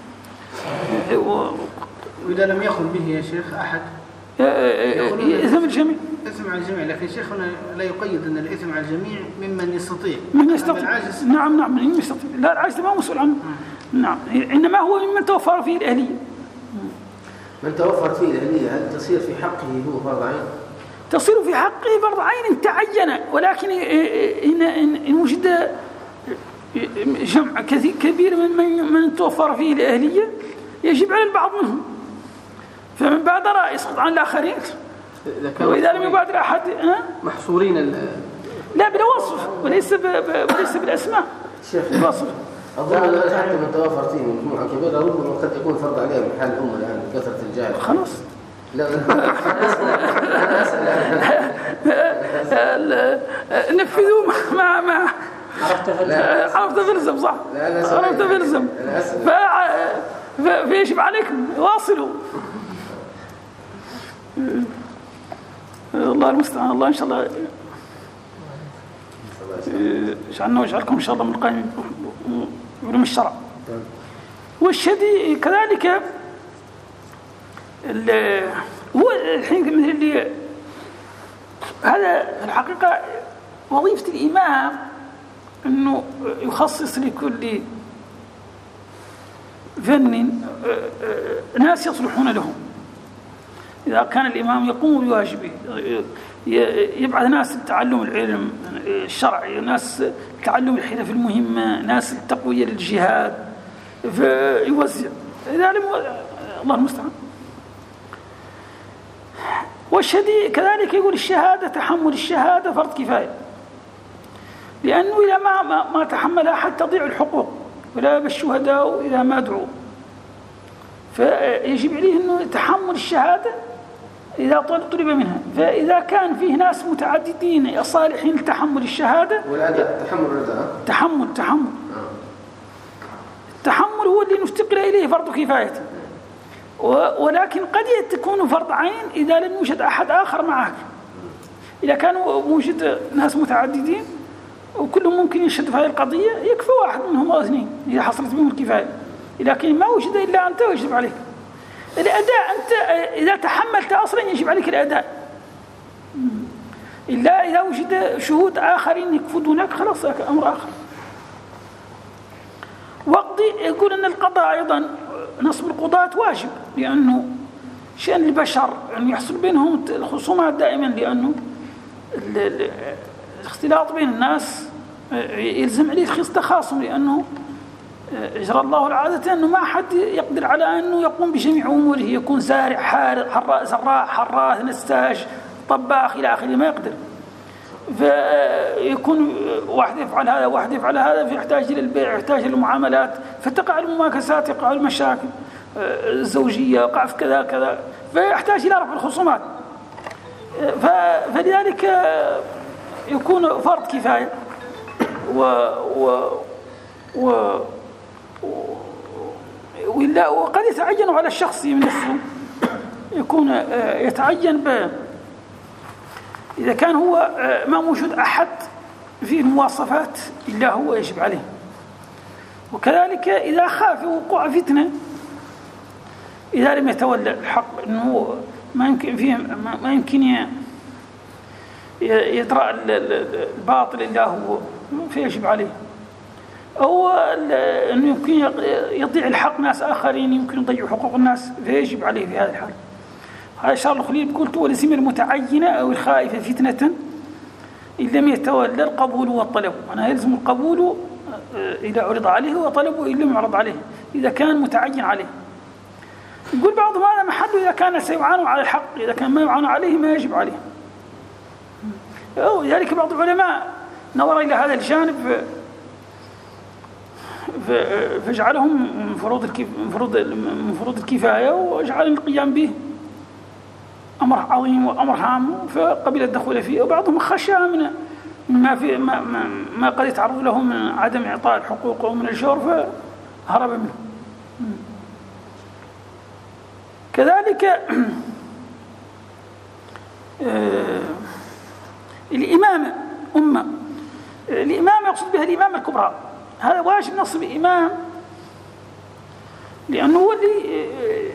وإذا لم يقل به يا شيخ أحد إثم الجميع، إثم على الجميع، لكن شيخنا لا يقيد أن الإثم على الجميع ممن يستطيع. من يستطيع، نعم من يستطيع، لا العاجز ما مسؤول عنه. نعم، إنما هو ممن توفر فيه الأهلية. من توفرت فيه الأهلية هل تصير في حقه هو فرض عين؟ تصير في حقه فرض عين تعين، ولكن إن وجد جمع كبير من توفر فيه الأهلية يجب على البعض منهم، فمن بادر يسقط عن الآخرين، وإذا لم يبادر أحد محصورين لا بلا وصف وليس بالأسماء الوصف. أظن أن حتى من توفر فيه مجموعة كبيرة ربما قد يكون فرض عليهم حال الأمة الآن كثرة الجهل. خلاص لا نفذوا ما عرفت فلزم صح؟ عرفت فلزم، فيجب عليكم واصلوا. الله المستعان، الله إن شاء الله جعلنا وجعلكم إن شاء الله من القائمين علوم الشرع. والشديد كذلك هو الحين مثل اللي هذا الحقيقة وظيفة الإمام أنه يخصص لكل فن ناس يصلحون لهم. إذا كان الإمام يقوم بواجبه يبعث ناس لتعلم العلم الشرعي، ناس لتعلم الحرف المهمة، ناس للتقوية للجهاد، فيوزع. إذا الله المستعان. والشديد كذلك يقول الشهادة، تحمل الشهادة فرض كفاية، لأنه إذا ما تحمل أحد تضيع الحقوق، ولا بالشهداء إذا ما دعوا، فيجب عليه أنه تحمل الشهادة إذا طلب منها. فإذا كان فيه ناس متعددين صالحين لتحمل الشهادة، والأداء تحمل التحمل هو اللي نفتقر إليه فرض كفاية، ولكن قد تكون فرض عين إذا لم يوجد أحد آخر معك. إذا كانوا موجود ناس متعددين وكلهم ممكن يشهد في هذه القضية، يكفي واحد منهم أو اثنين إذا حصلت بهم الكفاية. لكن ما وجد إلا أنت ويجب عليك الأداء. أنت إذا تحملت أصلا يجب عليك الأداء، إلا إذا وجد شهود آخرين يكفدونك خلاص أمر آخر. وقضي يقول أن القضاء أيضا نصب القضاة واجب، لأنه شأن البشر أن يحصل بينهم الخصومات دائما، لأنه الاختلاط بين الناس يلزم عليه تخاصم، لأنه اجرى الله العادة أنه ما حد يقدر على أنه يقوم بجميع أموره، يكون زارع، زراع، حراث، نساج، طباخ إلى آخره، ما يقدر. فيكون واحد يفعل هذا واحد يفعل هذا، فيحتاج إلى البيع، يحتاج إلى المعاملات، فتقع المماكسات، يقع المشاكل الزوجية، يقع في كذا كذا، فيحتاج إلى رفع الخصومات. فلذلك يكون فرض كفاية. وقد يتعين على الشخص من نفسه، يكون يتعين إذا كان هو ما موجود أحد فيه المواصفات إلا هو يجب عليه. وكذلك إذا خاف وقوع فتنة، إذا لم يتولى الحق أنه ما يمكن يدرأ الباطل إلا هو، فيجب عليه. أو أنه يمكن يضيع الحق ناس آخرين يمكن يضيعوا حقوق الناس، فيجب عليه في هذا الحال. هذا شارل الخليل قلت: ولزم المتعينة أو الخائفة فتنة إن لم يتولى القبول والطلب. أنا يلزم القبول إذا عرض عليه، وطلبه إن لم يعرض عليه إذا كان متعين عليه. يقول بعضهم هذا محله إذا كان سيعانوا على الحق، إذا كان ما يعانوا عليه ما يجب عليه. لذلك بعض العلماء نظر إلى هذا الجانب فجعلهم من فروض الكفاية، وجعل القيام به أمر عظيم وأمر هام، فقبل الدخول فيه. وبعضهم خشى من ما قد يتعرض له من عدم إعطاء الحقوق ومن الجور، فهرب منه. كذلك الإمامة الإمامة يقصد بها الإمامة الكبرى. هذا واجب نصب إمام، لأنه هو اللي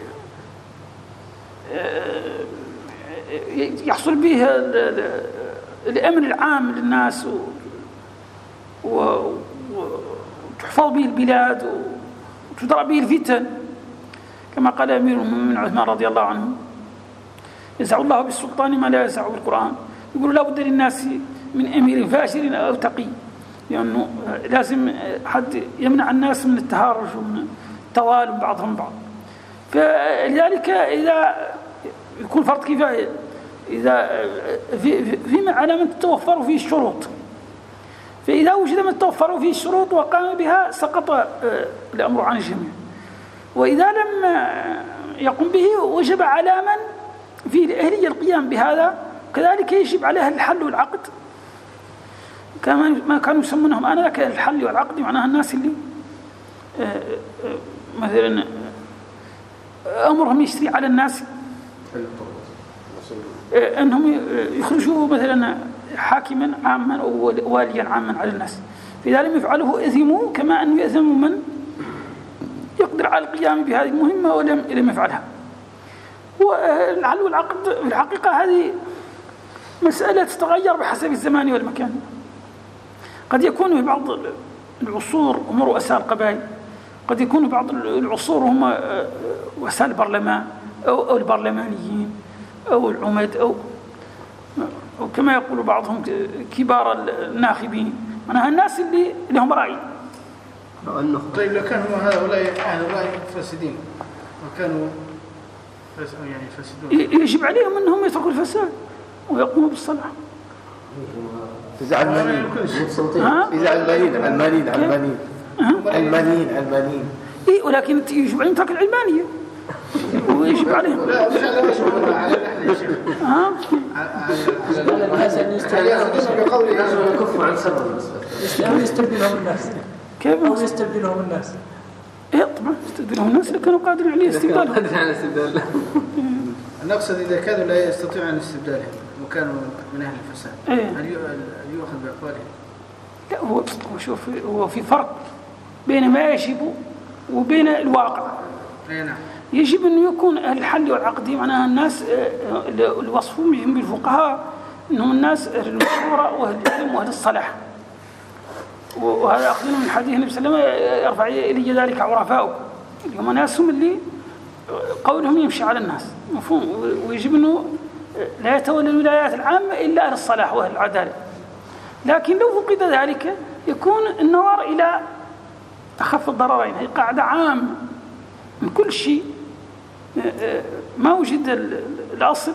يحصل به الأمن العام للناس، وتحفظ به البلاد، وتدرأ به الفتن، كما قال أمير المؤمنين عثمان رضي الله عنه: يزع الله بالسلطان ما لا يزع بالقرآن. يقول لا بد للناس من أمير فاشر أو تقي، لأنه لازم حد يمنع الناس من التهارج ومن التوالم بعضهم بعض. فلذلك إذا يكون فرض كفاية إذا في على من توفر فيه الشروط، فإذا وجد من توفر فيه الشروط وقام بها سقط الأمر عن الجميع. وإذا لم يقوم به وجب على من فيه الأهلية القيام بهذا، كذلك يجب عليها الحل والعقد، كما ما كانوا يسمونهم آنذاك الحل والعقد، معناها الناس اللي مثلا أمرهم يشري على الناس أنهم يخرجوا مثلا حاكما عاما أو واليا عاما على الناس، فإذا لم يفعله أثموا كما أنه يأثم من يقدر على القيام بهذه المهمة ولم يفعلها. والعلو والعقد في الحقيقة هذه مسألة تتغير بحسب الزمان والمكان. قد يكون في بعض العصور هم رؤساء القبائل، قد يكون في بعض العصور هم رؤساء البرلمان أو البرلمانيين أو العمد أو كما يقول بعضهم كبار الناخبين، معناها الناس اللي لهم رأي. طيب لو كان هؤلاء أهل الرأي فاسدين وكانوا يعني فاسدون، يجب عليهم أنهم يتركوا الفساد ويقوموا بالصلاح. إذا علمانيين إيه، ولكن يجب عليهم ترك العلمانية ويجب عليهم يستبدلهم الناس. كيف يستبدلهم الناس؟ إيه طبعا يستبدلهم الناس اللي كانوا قادرين عليه استبدالهم. نقصد إذا كانوا لا يستطيعون أن استبدالهم وكانوا من أهل الفساد، هل يؤخذ بأقوالهم؟ لا، هو في فرق بين ما يجب وبين الواقع. نعم. يجب أن يكون أهل الحل والعقد معناها الناس الوصفهم بالفقهاء أنهم الناس أهل المشورة وأهل العلم وأهل الصلاح، وهذا أخذنا من حديث النبي صلى الله عليه وسلم يرفع إلي ذلك عرفاؤكم، اللي هم ناسهم اللي قولهم يمشي على الناس، مفهوم. ويجب أنه لا يتولى الولايات العامة إلا أهل الصلاح وأهل العدالة. لكن لو فقد ذلك يكون النظر إلى أخف الضررين، هي قاعدة عامة من كل شيء ما وجد الأصل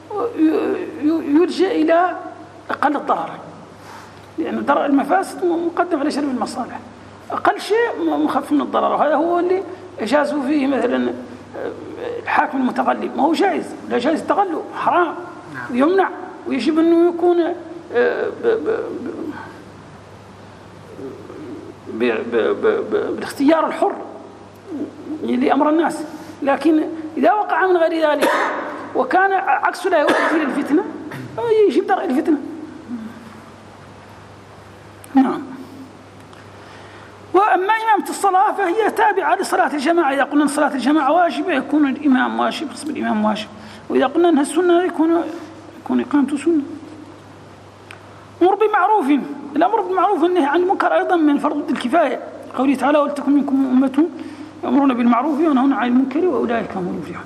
يلجأ إلى أقل الضرر، لأن ضرر المفاسد مقدم على جلب المصالح، أقل شيء مخفف من الضرر، وهذا هو اللي أجازوا فيه مثلا الحاكم المتغلب. ما هو جائز، لا جائز التغلب، حرام ويمنع، ويجب أنه يكون بالاختيار الحر لأمر الناس. لكن إذا وقع من غير ذلك وكان عكسه لا يؤدي إلى الفتنة يجب درء الفتنة. نعم. وأما إمامة الصلاة فهي تابعة لصلاة الجماعة. إذا قلنا صلاة الجماعة واجبة يكون الإمام واجب، قسم الإمام واجب. وإذا قلنا أنها السنة يكون إقامته سنة. أمر بمعروف، الأمر بالمعروف والنهي عن المنكر أيضا من فرض الكفاية، قوله تعالى ولتكن منكم أمة يأمرون بالمعروف وينهون عن المنكر وأولئك هم المفلحون.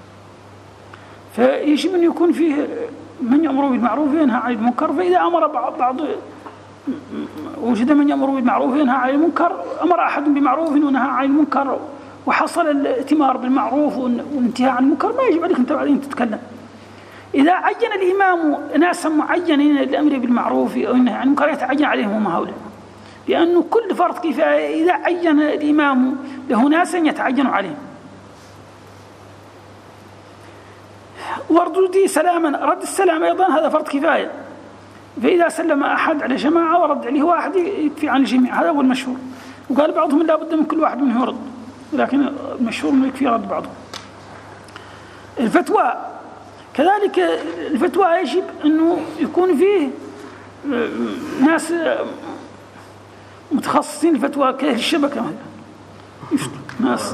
فيجب أن يكون فيه من يأمر بالمعروف وينهى عن المنكر، فإذا أمر بعض وجد من يأمر بالمعروف وينهى عن المنكر، أمر أحد بمعروف ونهى عن المنكر وحصل الائتمار بالمعروف والانتهاء عن المنكر، ما يجب عليك أنت بعدين تتكلم. إذا عين الإمام ناسا معينين للأمر بالمعروف أو النهي عن المنكر يتعين عليهم هم هؤلاء، لأنه كل فرض كفاية إذا عين الإمام له ناسا يتعين عليهم. وردودي سلاما، رد السلام أيضا هذا فرض كفاية، فإذا سلم أحد على جماعة ورد عليه واحد يكفي عن الجميع، هذا هو المشهور. وقال بعضهم لا بد من كل واحد منه يرد، ولكن المشهور أنه يكفي رد بعضهم. الفتوى كذلك، الفتوى يجب أنه يكون فيه ناس متخصصين الفتوى كأهل الشبكة ناس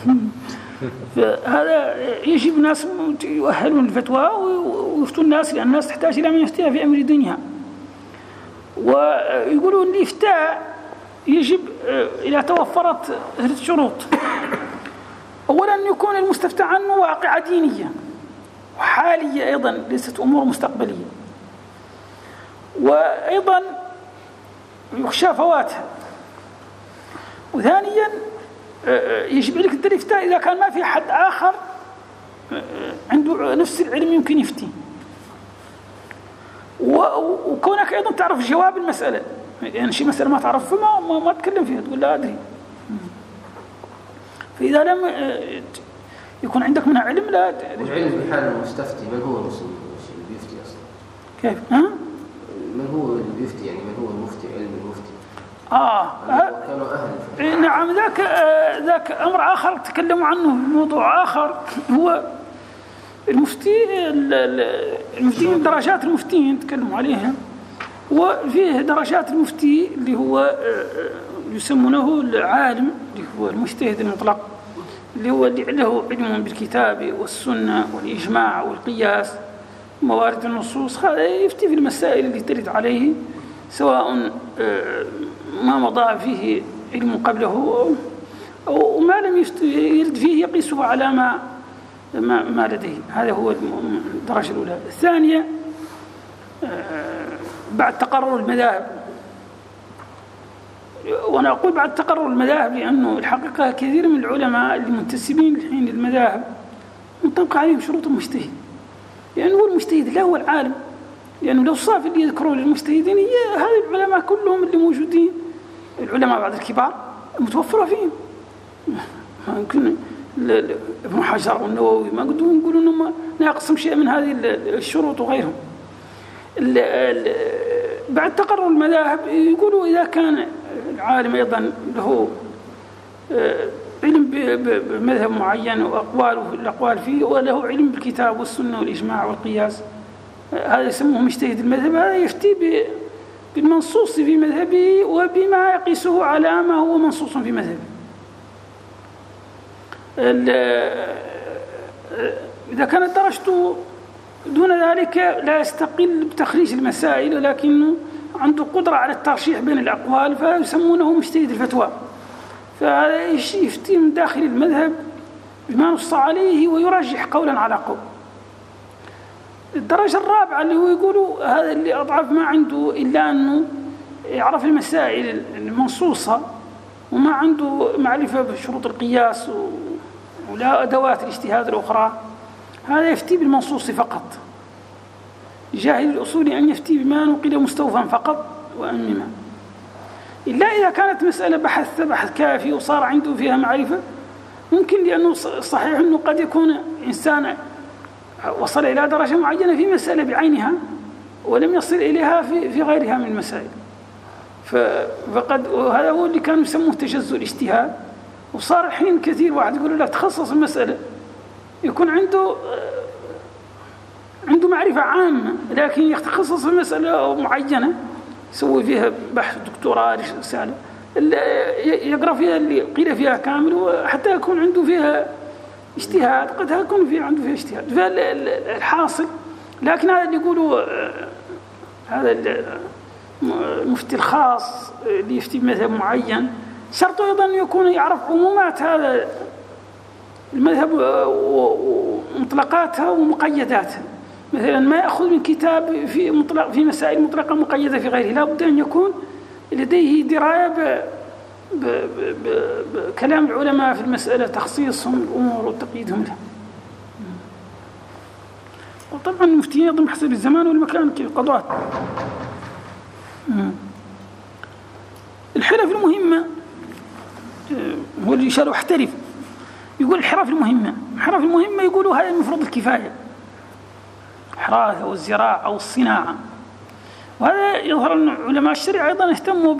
فهذا يجب ناس يؤهلون الفتوى ويفتون الناس، لأن الناس تحتاج إلى من يفتيها في أمر دينها. ويقولون الإفتاء يجب إذا توفرت 3 شروط. أولا أن يكون المستفتى عنه واقعة دينية وحالية أيضا، ليست أمور مستقبلية، وأيضا يخشى فواتها. وثانيا يجب عليك أن الإفتاء إذا كان ما في حد آخر عنده نفس العلم يمكن يفتي، وكونك أيضا تعرف جواب المسألة، يعني شيء مسألة ما تعرف ما تتكلم فيها، تقول لا أدري. فإذا لم يكون عندك منها علم لا العلم بحال المستفتي. من هو المسلم اللي بيفتي أصلا؟ كيف؟ من هو اللي بيفتي، يعني من هو المفتي، علم المفتي؟ كانوا أهل. نعم، ذاك أمر آخر تكلموا عنه في موضوع آخر، هو المفتين، درجات المفتين تكلموا عليها. وفيه درجات المفتي اللي هو يسمونه العالم اللي هو المجتهد المطلق، اللي هو له علم بالكتاب والسنة والإجماع والقياس موارد النصوص، هذا يفتي في المسائل اللي ترد عليه سواء ما مضى فيه علم قبله أو ما لم يرد فيه يقيسه على ما لديه. هذا هو الدرجة الأولى. الثانية بعد تقرر المذاهب، وأنا أقول بعد تقرر المذاهب لأنه الحقيقة كثير من العلماء المنتسبين الحين للمذاهب منطبق عليهم شروط المجتهد، لأنه هو المجتهد لا هو العالم، لأنه لو صاف اللي يذكرون للمجتهدين هي هذه العلماء كلهم اللي موجودين، العلماء بعد الكبار المتوفرة فيهم، ما يمكن ابن حجر والنووي ما قدروا يقولوا انهم ناقصهم شيء من هذه الشروط وغيرهم. بعد تقرر المذاهب يقولوا إذا كان العالم أيضا له علم بمذهب معين وأقواله الأقوال فيه وله علم بالكتاب والسنة والإجماع والقياس، هذا يسموه مجتهد المذهب، هذا يفتي بالمنصوص في مذهبه وبما يقيسه على ما هو منصوص في مذهبه. إذا كانت درجته دون ذلك لا يستقل بتخريج المسائل ولكنه عنده قدرة على الترشيح بين الأقوال فيسمونه مجتهد الفتوى، فهذا يفتي من داخل المذهب بما نص عليه ويرجح قولا على قول. الدرجة الرابعة اللي هو يقولوا هذا اللي أضعف ما عنده إلا أنه يعرف المسائل المنصوصة وما عنده معرفة بشروط القياس ولا أدوات الاجتهاد الأخرى، هذا يفتي بالمنصوص فقط. جاهل الأصول أن يفتي بما نقل مستوفا فقط وأمما، إلا إذا كانت مسألة بحث كافي وصار عنده فيها معرفة، ممكن لأنه صحيح أنه قد يكون إنسان وصل إلى درجة معينة في مسألة بعينها ولم يصل إليها في غيرها من المسائل، فقد وهذا هو اللي كانوا يسموه تجزؤ الاجتهاد. وصار الحين كثير واحد يقول له لا تخصص المسألة، يكون عنده معرفة عامة لكن يتخصص في مسألة معينة يسوي فيها بحث دكتوراه رسالة يقرأ فيها اللي قيل فيها كامل وحتى يكون عنده فيها اجتهاد، قد يكون عنده فيها اجتهاد. فالحاصل لكن هذا اللي يقولوا هذا المفتي الخاص اللي يفتي بمذهب معين شرطه أيضا يكون يعرف عمومات هذا المذهب ومطلقاتها ومقيداتها، مثلا ما يأخذ من كتاب في مسائل مطلقة مقيدة في غيره، لا بد أن يكون لديه دراية بكلام العلماء في المسألة، تخصيصهم الأمور وتقييدهم لها. وطبعا المفتيين يضم حسب الزمان والمكان كالقضاء. الحرف المهمة هو اللي يشار احترف، يقول الحرف المهمة يقولوا هذا المفروض الكفاية، الحراثة والزراعة أو الصناعة. وهذا يظهر أن علماء الشريعة أيضا اهتموا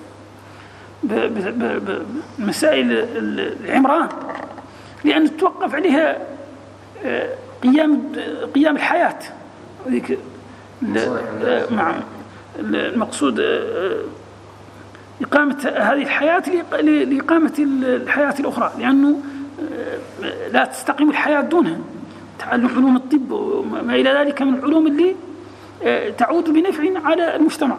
بمسائل العمران، لأن تتوقف عليها قيام الحياة، المقصود إقامة هذه الحياة لإقامة الحياة الأخرى، لأنه لا تستقيم الحياة دونها. تعلم علوم الطب وما إلى ذلك من العلوم اللي تعود بنفع على المجتمع.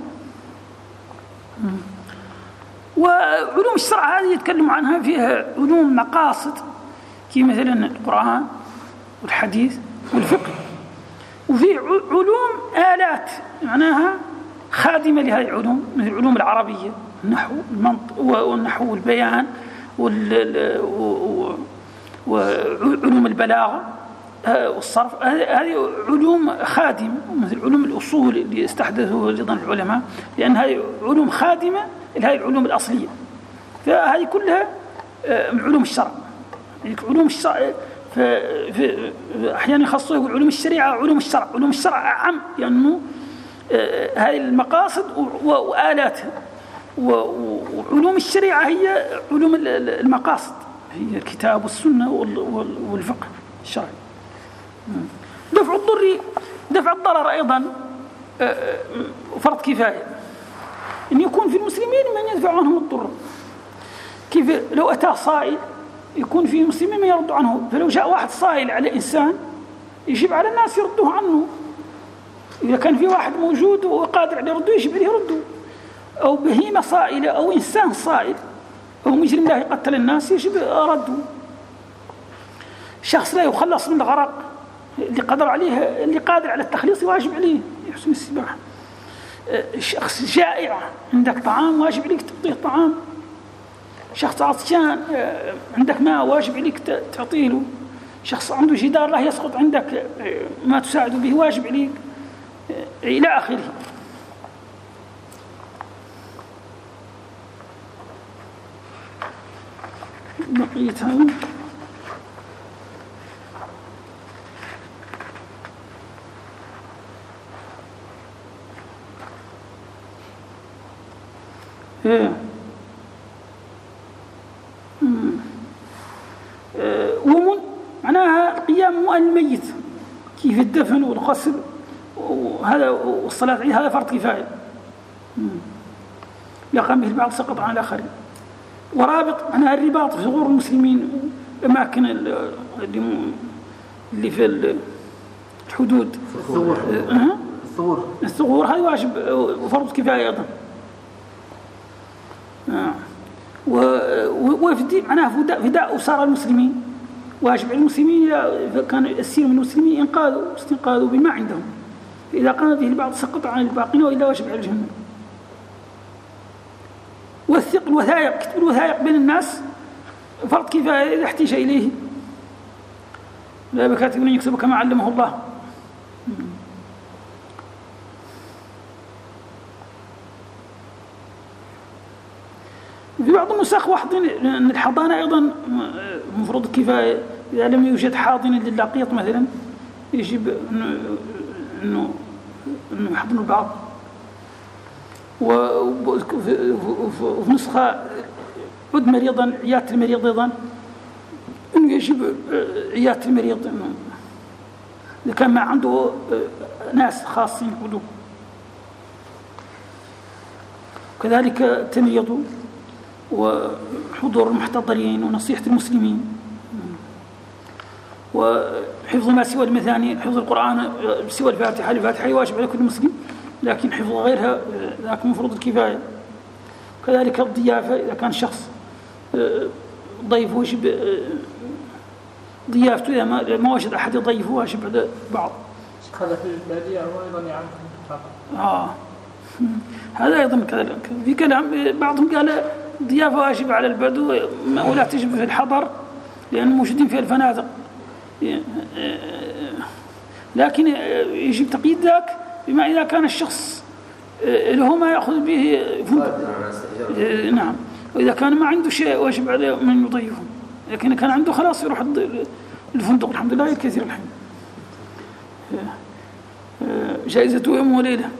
وعلوم الشرع هذه يتكلم عنها فيها علوم مقاصد كي مثلا القرآن والحديث والفقه، وفي علوم آلات معناها خادمة لهذه العلوم مثل العلوم العربية، النحو والنحو والبيان وعلوم البلاغة والصرف، هذه علوم خادمة مثل علوم الأصول اللي استحدثوها أيضا العلماء، لأن هذه علوم خادمة لهذه العلوم الأصلية، فهذه كلها من علوم الشرع. علوم الشرع أحيانا يخصوها يقول علوم الشريعة علوم الشرع أعم، لأنه هذه المقاصد وآلاتها، وعلوم الشريعة هي علوم المقاصد، هي الكتاب والسنة والفقه الشرعي. دفع الضرر أيضا فرض كفاية أن يكون في المسلمين من يدفع عنهم الضر. كيف لو أتى صائل يكون في المسلمين من يرد عنه، فلو جاء واحد صائل على إنسان يجب على الناس يردوه عنه. إذا كان في واحد موجود وقادر على يرده يجب عليه يرده، أو بهيمة صائلة أو إنسان صائل أو مجرم لا يقتل الناس يجب رده. شخص لا يخلص من الغرق اللي قادر على التخليص واجب عليه يحسن السباحة. شخص جائع عندك طعام واجب عليك تعطيه طعام. شخص عطشان عندك ماء واجب عليك تعطيه له. شخص عنده جدار لا يسقط عندك ما تساعده به واجب عليك إلى آخره. بقيتها ومن معناها القيام مع الميت كيف الدفن والغسل وهذا والصلاة عليه هذا فرض كفاية يقام به البعض سقط عن الآخرين. ورابط معناها الرباط في ثغور المسلمين أماكن اللي في الحدود الثغور هذا واجب وفرض كفاية أيضا. وفدي معناها فداء أسرى المسلمين واجب على المسلمين. إذا كان السير من المسلمين استنقاذوا بما عندهم، إذا قام به البعض سقط عن الباقين وإلا واجب على الجميع. والثق الوثائق كتب الوثائق بين الناس فرض كفاية إذا احتاج إليه. لا بكاتب أن يكسب كما علمه الله. في بعض النسخ واحدين أن الحضانة أيضا مفروض كفاية. إذا لم يوجد حاضن للقيط مثلا يجب أنه يحضن البعض. وفي نسخة عد مريضا عيادة المريض أيضا أنه يجب عيادة المريض إنه إذا كان ما عنده ناس خاصين يقولوا. كذلك تمريض وحضور المحتضرين ونصيحة المسلمين وحفظ ما سوى المثاني. حفظ القرآن سوى الفاتحة واجب على كل مسلم، لكن حفظ غيرها ذاك من فروض الكفاية. كذلك الضيافة إذا كان شخص ضيف واجب ضيافته، إذا ما وجد أحد يضيفه واجب على بعض. هذا في البادية وأيضا يعني هذا أيضا كذلك. في كلام بعضهم قال ضيافة واجب على البدو ولا تجب في الحضر لأن موجودين في الفنادق، لكن يجب تقييد ذاك بما إذا كان الشخص له ما يأخذ به فندق. نعم. وإذا كان ما عنده شيء واجب عليه من يضيفه، لكن كان عنده خلاص يروح الفندق. الحمد لله كثير الحين جائزة يوم وليلة.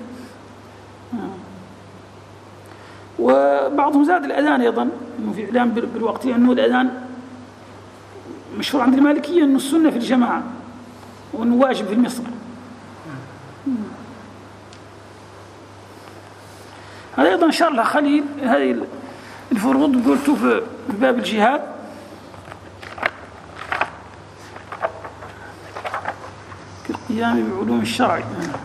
وبعضهم زاد الأذان أيضا إنه في إعلام بالوقت أنه الأذان مشهور عند المالكية أنه السنة في الجماعة وأنه واجب في المصر. هذا أيضا شرح لها خليل هذه الفروض قلت في باب الجهاد. كالقيام بعلوم الشرع.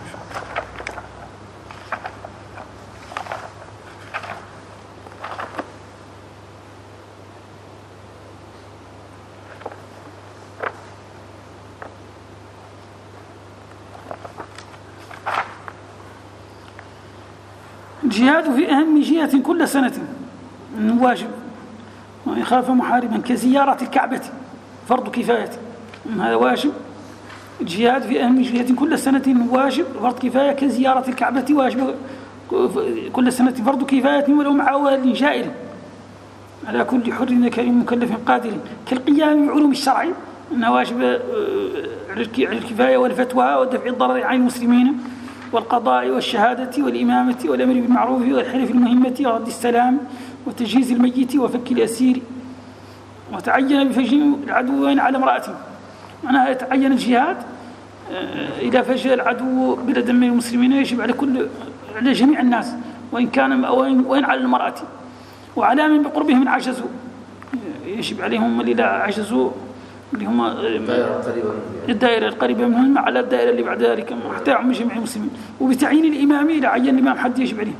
الجهاد في أهم جهة كل سنة واجب، وإن خاف محاربا كزيارة الكعبة فرض كفاية هذا واجب. الجهاد في أهم جهة كل سنة واجب فرض كفاية كزيارة الكعبة واجب كل سنة فرض كفاية ولو مع والد جائر على كل حر كريم مكلف قادر. كالقيام بعلوم الشرع أنه واجب على الكفاية والفتوى ودفع الضرر عن المسلمين والقضاء والشهادة والإمامة والأمر بالمعروف والحلف المهمة ورد السلام وتجهيز الميت وفك الأسير. وتعين بفجر العدوين على امرأته، معناها يتعين الجهاد إذا فشل العدو بلدا من المسلمين يجب على جميع الناس وإن على المرأة وعلى من بقربهم عجزوا، يجب عليهم إذا عجزوا اللي هم الدائرة القريبة منهم على الدائرة اللي بعد ذلك حتى يعم جميع المسلمين، وبتعيين الإمام إذا عين الإمام حد يجب عليه.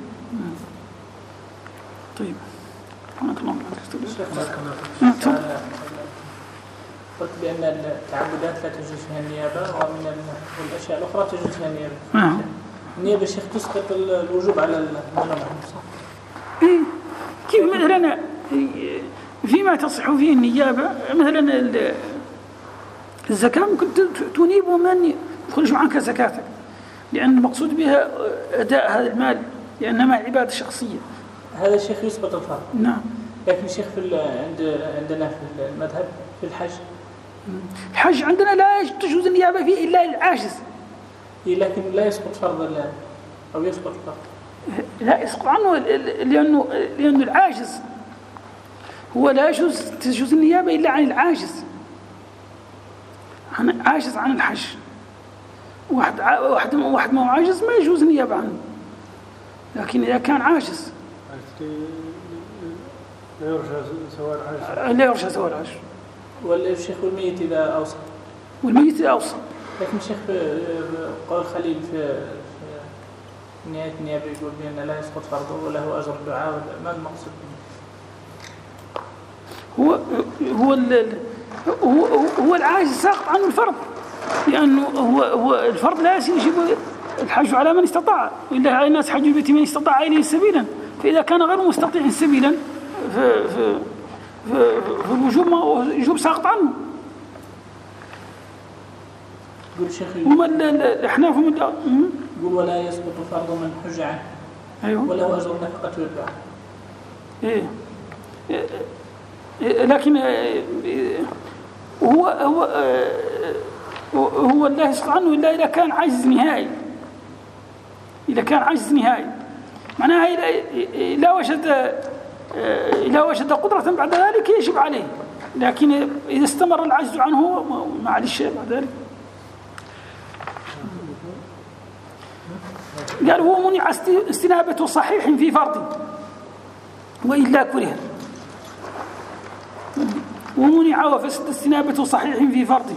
طيب قلت بأن التعبدات لا تجوز فيها النيابة، ومن الأشياء الأخرى تجوز فيها النيابة. النيابة الشيخ تسقط الوجوب على المنع، صح؟ كيف مثلا فيما تصح فيه النيابة، مثلا الزكاة ممكن تنيب من يخرج عنك زكاتك، لأن المقصود بها أداء هذا المال لأنما عبادة شخصية. هذا الشيخ يسقط الفرض. نعم. لكن الشيخ عندنا في المذهب في الحج عندنا لا تجوز النيابة فيه إلا للعاجز. لكن لا يسقط فرض أو يسقط فرض. لا يسقط عنه لأنه العاجز هو لا تجوز النيابة إلا عن العاجز، عاجز عن الحج. واحد ما هو عاجز ما يجوز النيابة عنه، لكن إذا كان عاجز لا يرجى سواء العاجز. والشيخ والميت إذا أوصى. والميت إذا أوصى. لكن الشيخ قول خليل في نهاية النيابة يقول بأن لا يسقط فرضه وله أجر الدعاء. ما المقصود هو العاجز ساقط عنه الفرض، لأنه هو الفرض لا يجب الحج على من استطاع، وإلا على الناس حج البيت من استطاع إليه سبيلا، فإذا كان غير مستطيع سبيلا فالوجوب ساقط عنه. يقول الشيخ الأحناف يقول ولا يسقط فرض من حج عنه. أيوه. وله أجر نفقة الدعاء. لكن هو لا يسقط عنه إلا إذا كان عجز نهائي. إذا كان عجز نهائي معناها إذا وجد قدرة بعد ذلك يجب عليه، لكن إذا استمر العجز عنه معلش بعد ذلك. قال هو منع استنابة صحيح في فرض وإلا كره، ومنع وفسد استنابة صحيح في فرض.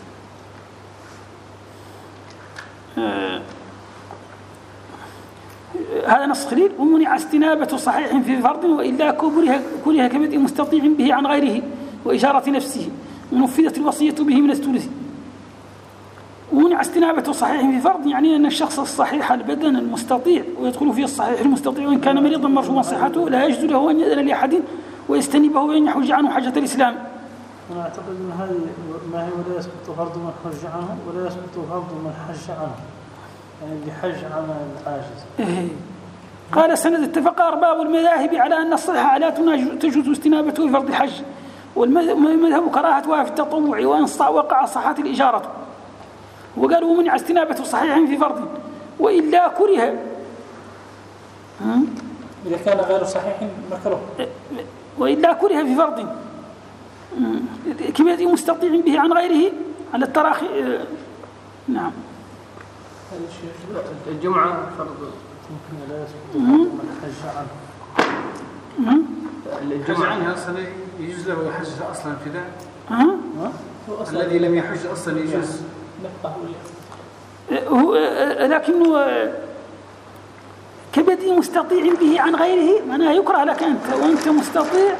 هذا نص خليل. ومنع استنابة صحيح في فرض وإلا كره كبدء مستطيع به عن غيره وإشارة نفسه، ونفذت الوصية به من الثلث. ومنع استنابة صحيح في فرض يعني أن الشخص الصحيح البدن المستطيع، ويدخل فيه الصحيح المستطيع وإن كان مريضا مرجوما صحته، لا يجوز له أن يأذن لأحد ويستنبه وأن يحج عنه حجة الإسلام. أنا أعتقد أن هذه ما هي ولا يسقط فرض من حج عنه ولا يسقط فرض من حج عنه، يعني اللي حج عن العاجز. قال سند اتفق أرباب المذاهب على أن الصحة لا تجوز استنابته في فرض الحج، والمذهب كراهتها في التطوع وإن وقع صحة الإجارة. وقالوا منع استنابة صحيح في فرض وإلا كره. إذا كان غير صحيح مكروه. وإلا كره في فرض كبدء مستطيع به عن غيره على التراخي. نعم. الجمعة فرض ممكن لا يسقط من حج عنه. الجمعة عنها أصلا يجوز له يحج أصلا ابتداء. الذي لم يحج أصلا يجوز. لكنه كبدء مستطيع به عن غيره معناها يكره لك أنت وأنت مستطيع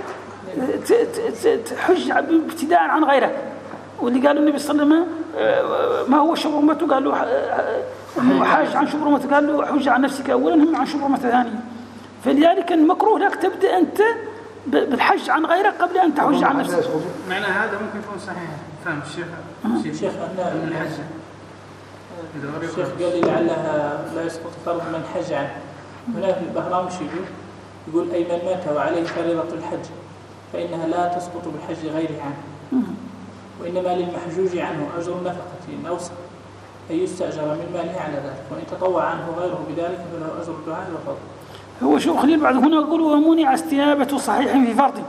تحج ابتداء عن غيرك. واللي قال النبي صلى الله عليه وسلم ما هو شبرمته، قال له حاج عن شبرمته، قال له حج عن نفسك أولا هم عن شبرمته ثانيا. فلذلك المكروه لك تبدأ أنت بالحج عن غيرك قبل أن تحج عن نفسك. معنى هذا ممكن يكون صحيح. فهم الشيخ أن الحج الشيخ قال لي لعلها لا يسقط فرض من حج عنه. هنا في البهرام يقول أي من مات وعليه فريضة الحج فإنها لا تسقط بالحج غيره عنه، وإنما للمحجوج عنه أجر نفقة أوسع أن يستأجر من ماله على ذلك، وإن تطوع عنه غيره بذلك فله أجر الدعاء وفضل. هو شو خليل بعد هنا يقول ومنع استنابة صحيح في فرض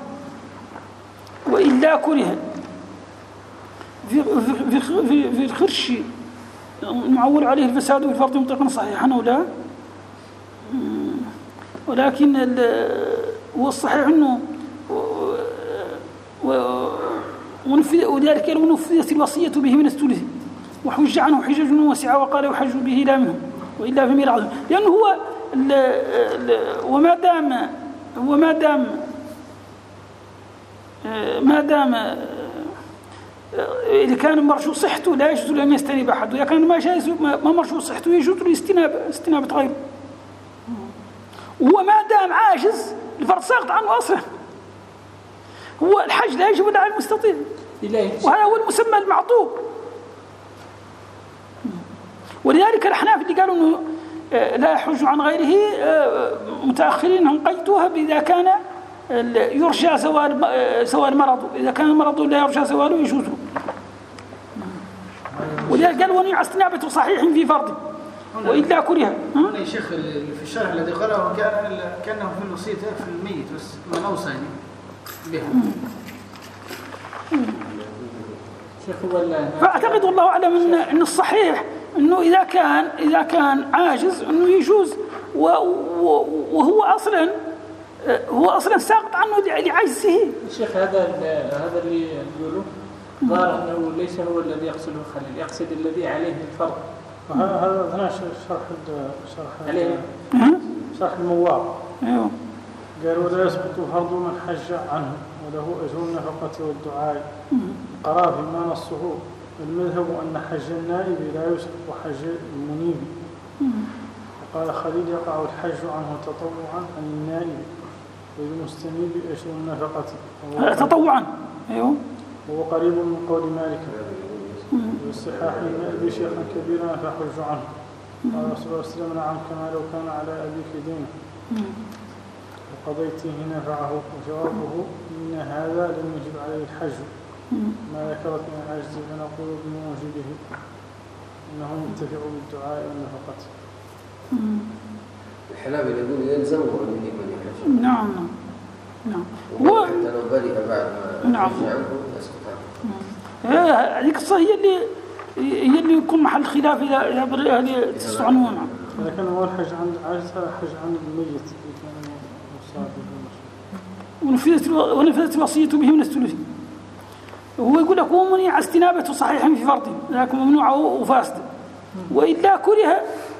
وإلا كره في الخرش المعول عليه الفساد في الفرض مطلقا صحيحا أو لا. ولكن هو الصحيح أنه وذلك لو نفذت الوصية به من الثلث وحج عنه حجج وسعة وقال يحج به لا منه وإلا في ميراثه، لأنه هو ما دام إذا كان مرشو صحته لا يجوز أن يستنيب أحد، وإذا كان ما مرشو صحته يجوز الاستنابة غيره. وهو ما دام عاجز الفرض ساقط عنه أصلا، هو الحج لا يجب إلا على المستطيع، وهذا هو المسمى المعطوب. ولذلك الأحناف اللي قالوا إنه لا يحج عن غيره متأخرين هم قيدوها بإذا كان يرجى زوال مرضه، إذا كان مرضه لا يرجى زواله يجوز. ولذلك قالوا ونيع استنابة صحيح في فرضه وإلا كره. يا شيخ في الشرح الذي قرأه كأنه في الوصية في الميت بس ما أوصى بها. فأعتقد والله أعلم أن الصحيح أنه إذا كان عاجز أنه يجوز، وهو أصلا ساقط عنه لعجزه. الشيخ هذا اللي يقوله ظاهر أنه ليس هو الذي يقصده الخليل، يقصد الذي عليه الفرض. هذا شرح المواق. أيوه. قال ولا يسقط فرض من حج عنه وله أجر النفقة والدعاء. قرأ فيما نصه المذهب أن حج النائب لا يسقط حج المنيب. وقال خليل يقع الحج عنه تطوعا عن النائب والمستنيب أجر النفقة تطوعا. أيوه. وهو قريب من قول مالك والصحاح النائب شيخا كبيرا فحج عنه. قال رسول الله صلى الله عليه وسلم نعم كما لو كان على أبيك دين وقضيته نفعه. وجوابه إن هذا لم يجب عليه الحج ما ذكرت من العجز فنقول بموجبه إنه ينتفع بالدعاء والنفقة. الحنابلة يقول يلزم ومن يحج. نعم. حتى لو برئ بعد ما حج عنه يسقط عنه. هذيك الصحة هي اللي يكون محل خلاف إذا برئها لتستعنون. إذا كان هو الحج عند عاجز هذا حج عن الميت ونفذت الوصية به من الثلث. هو يقول لك هو منيع استنابة صحيح في فرضه لكن ممنوع وفاسد، وإلا كره.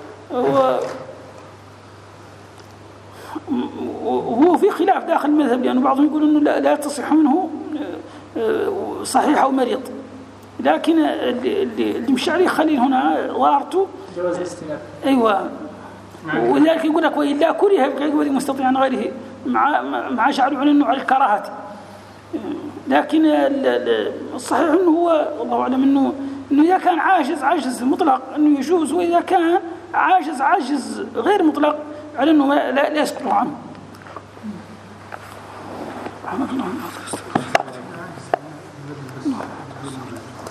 وهو في خلاف داخل المذهب، لأنه بعضهم يقول أنه لا تصح منه صحيح أو مريض، لكن اللي مش عليه خليل هنا ظاهرته جواز الاستنابة. أيوة. ولذلك يقول لك وإلا كره بغير مستطيع عن غيره مع شعر على الكراهة. لكن الصحيح أنه هو الله أعلم أنه إذا كان عاجز مطلق أنه يجوز، وإذا كان عاجز غير مطلق على أنه لا يسقط عنه. رحمة الله.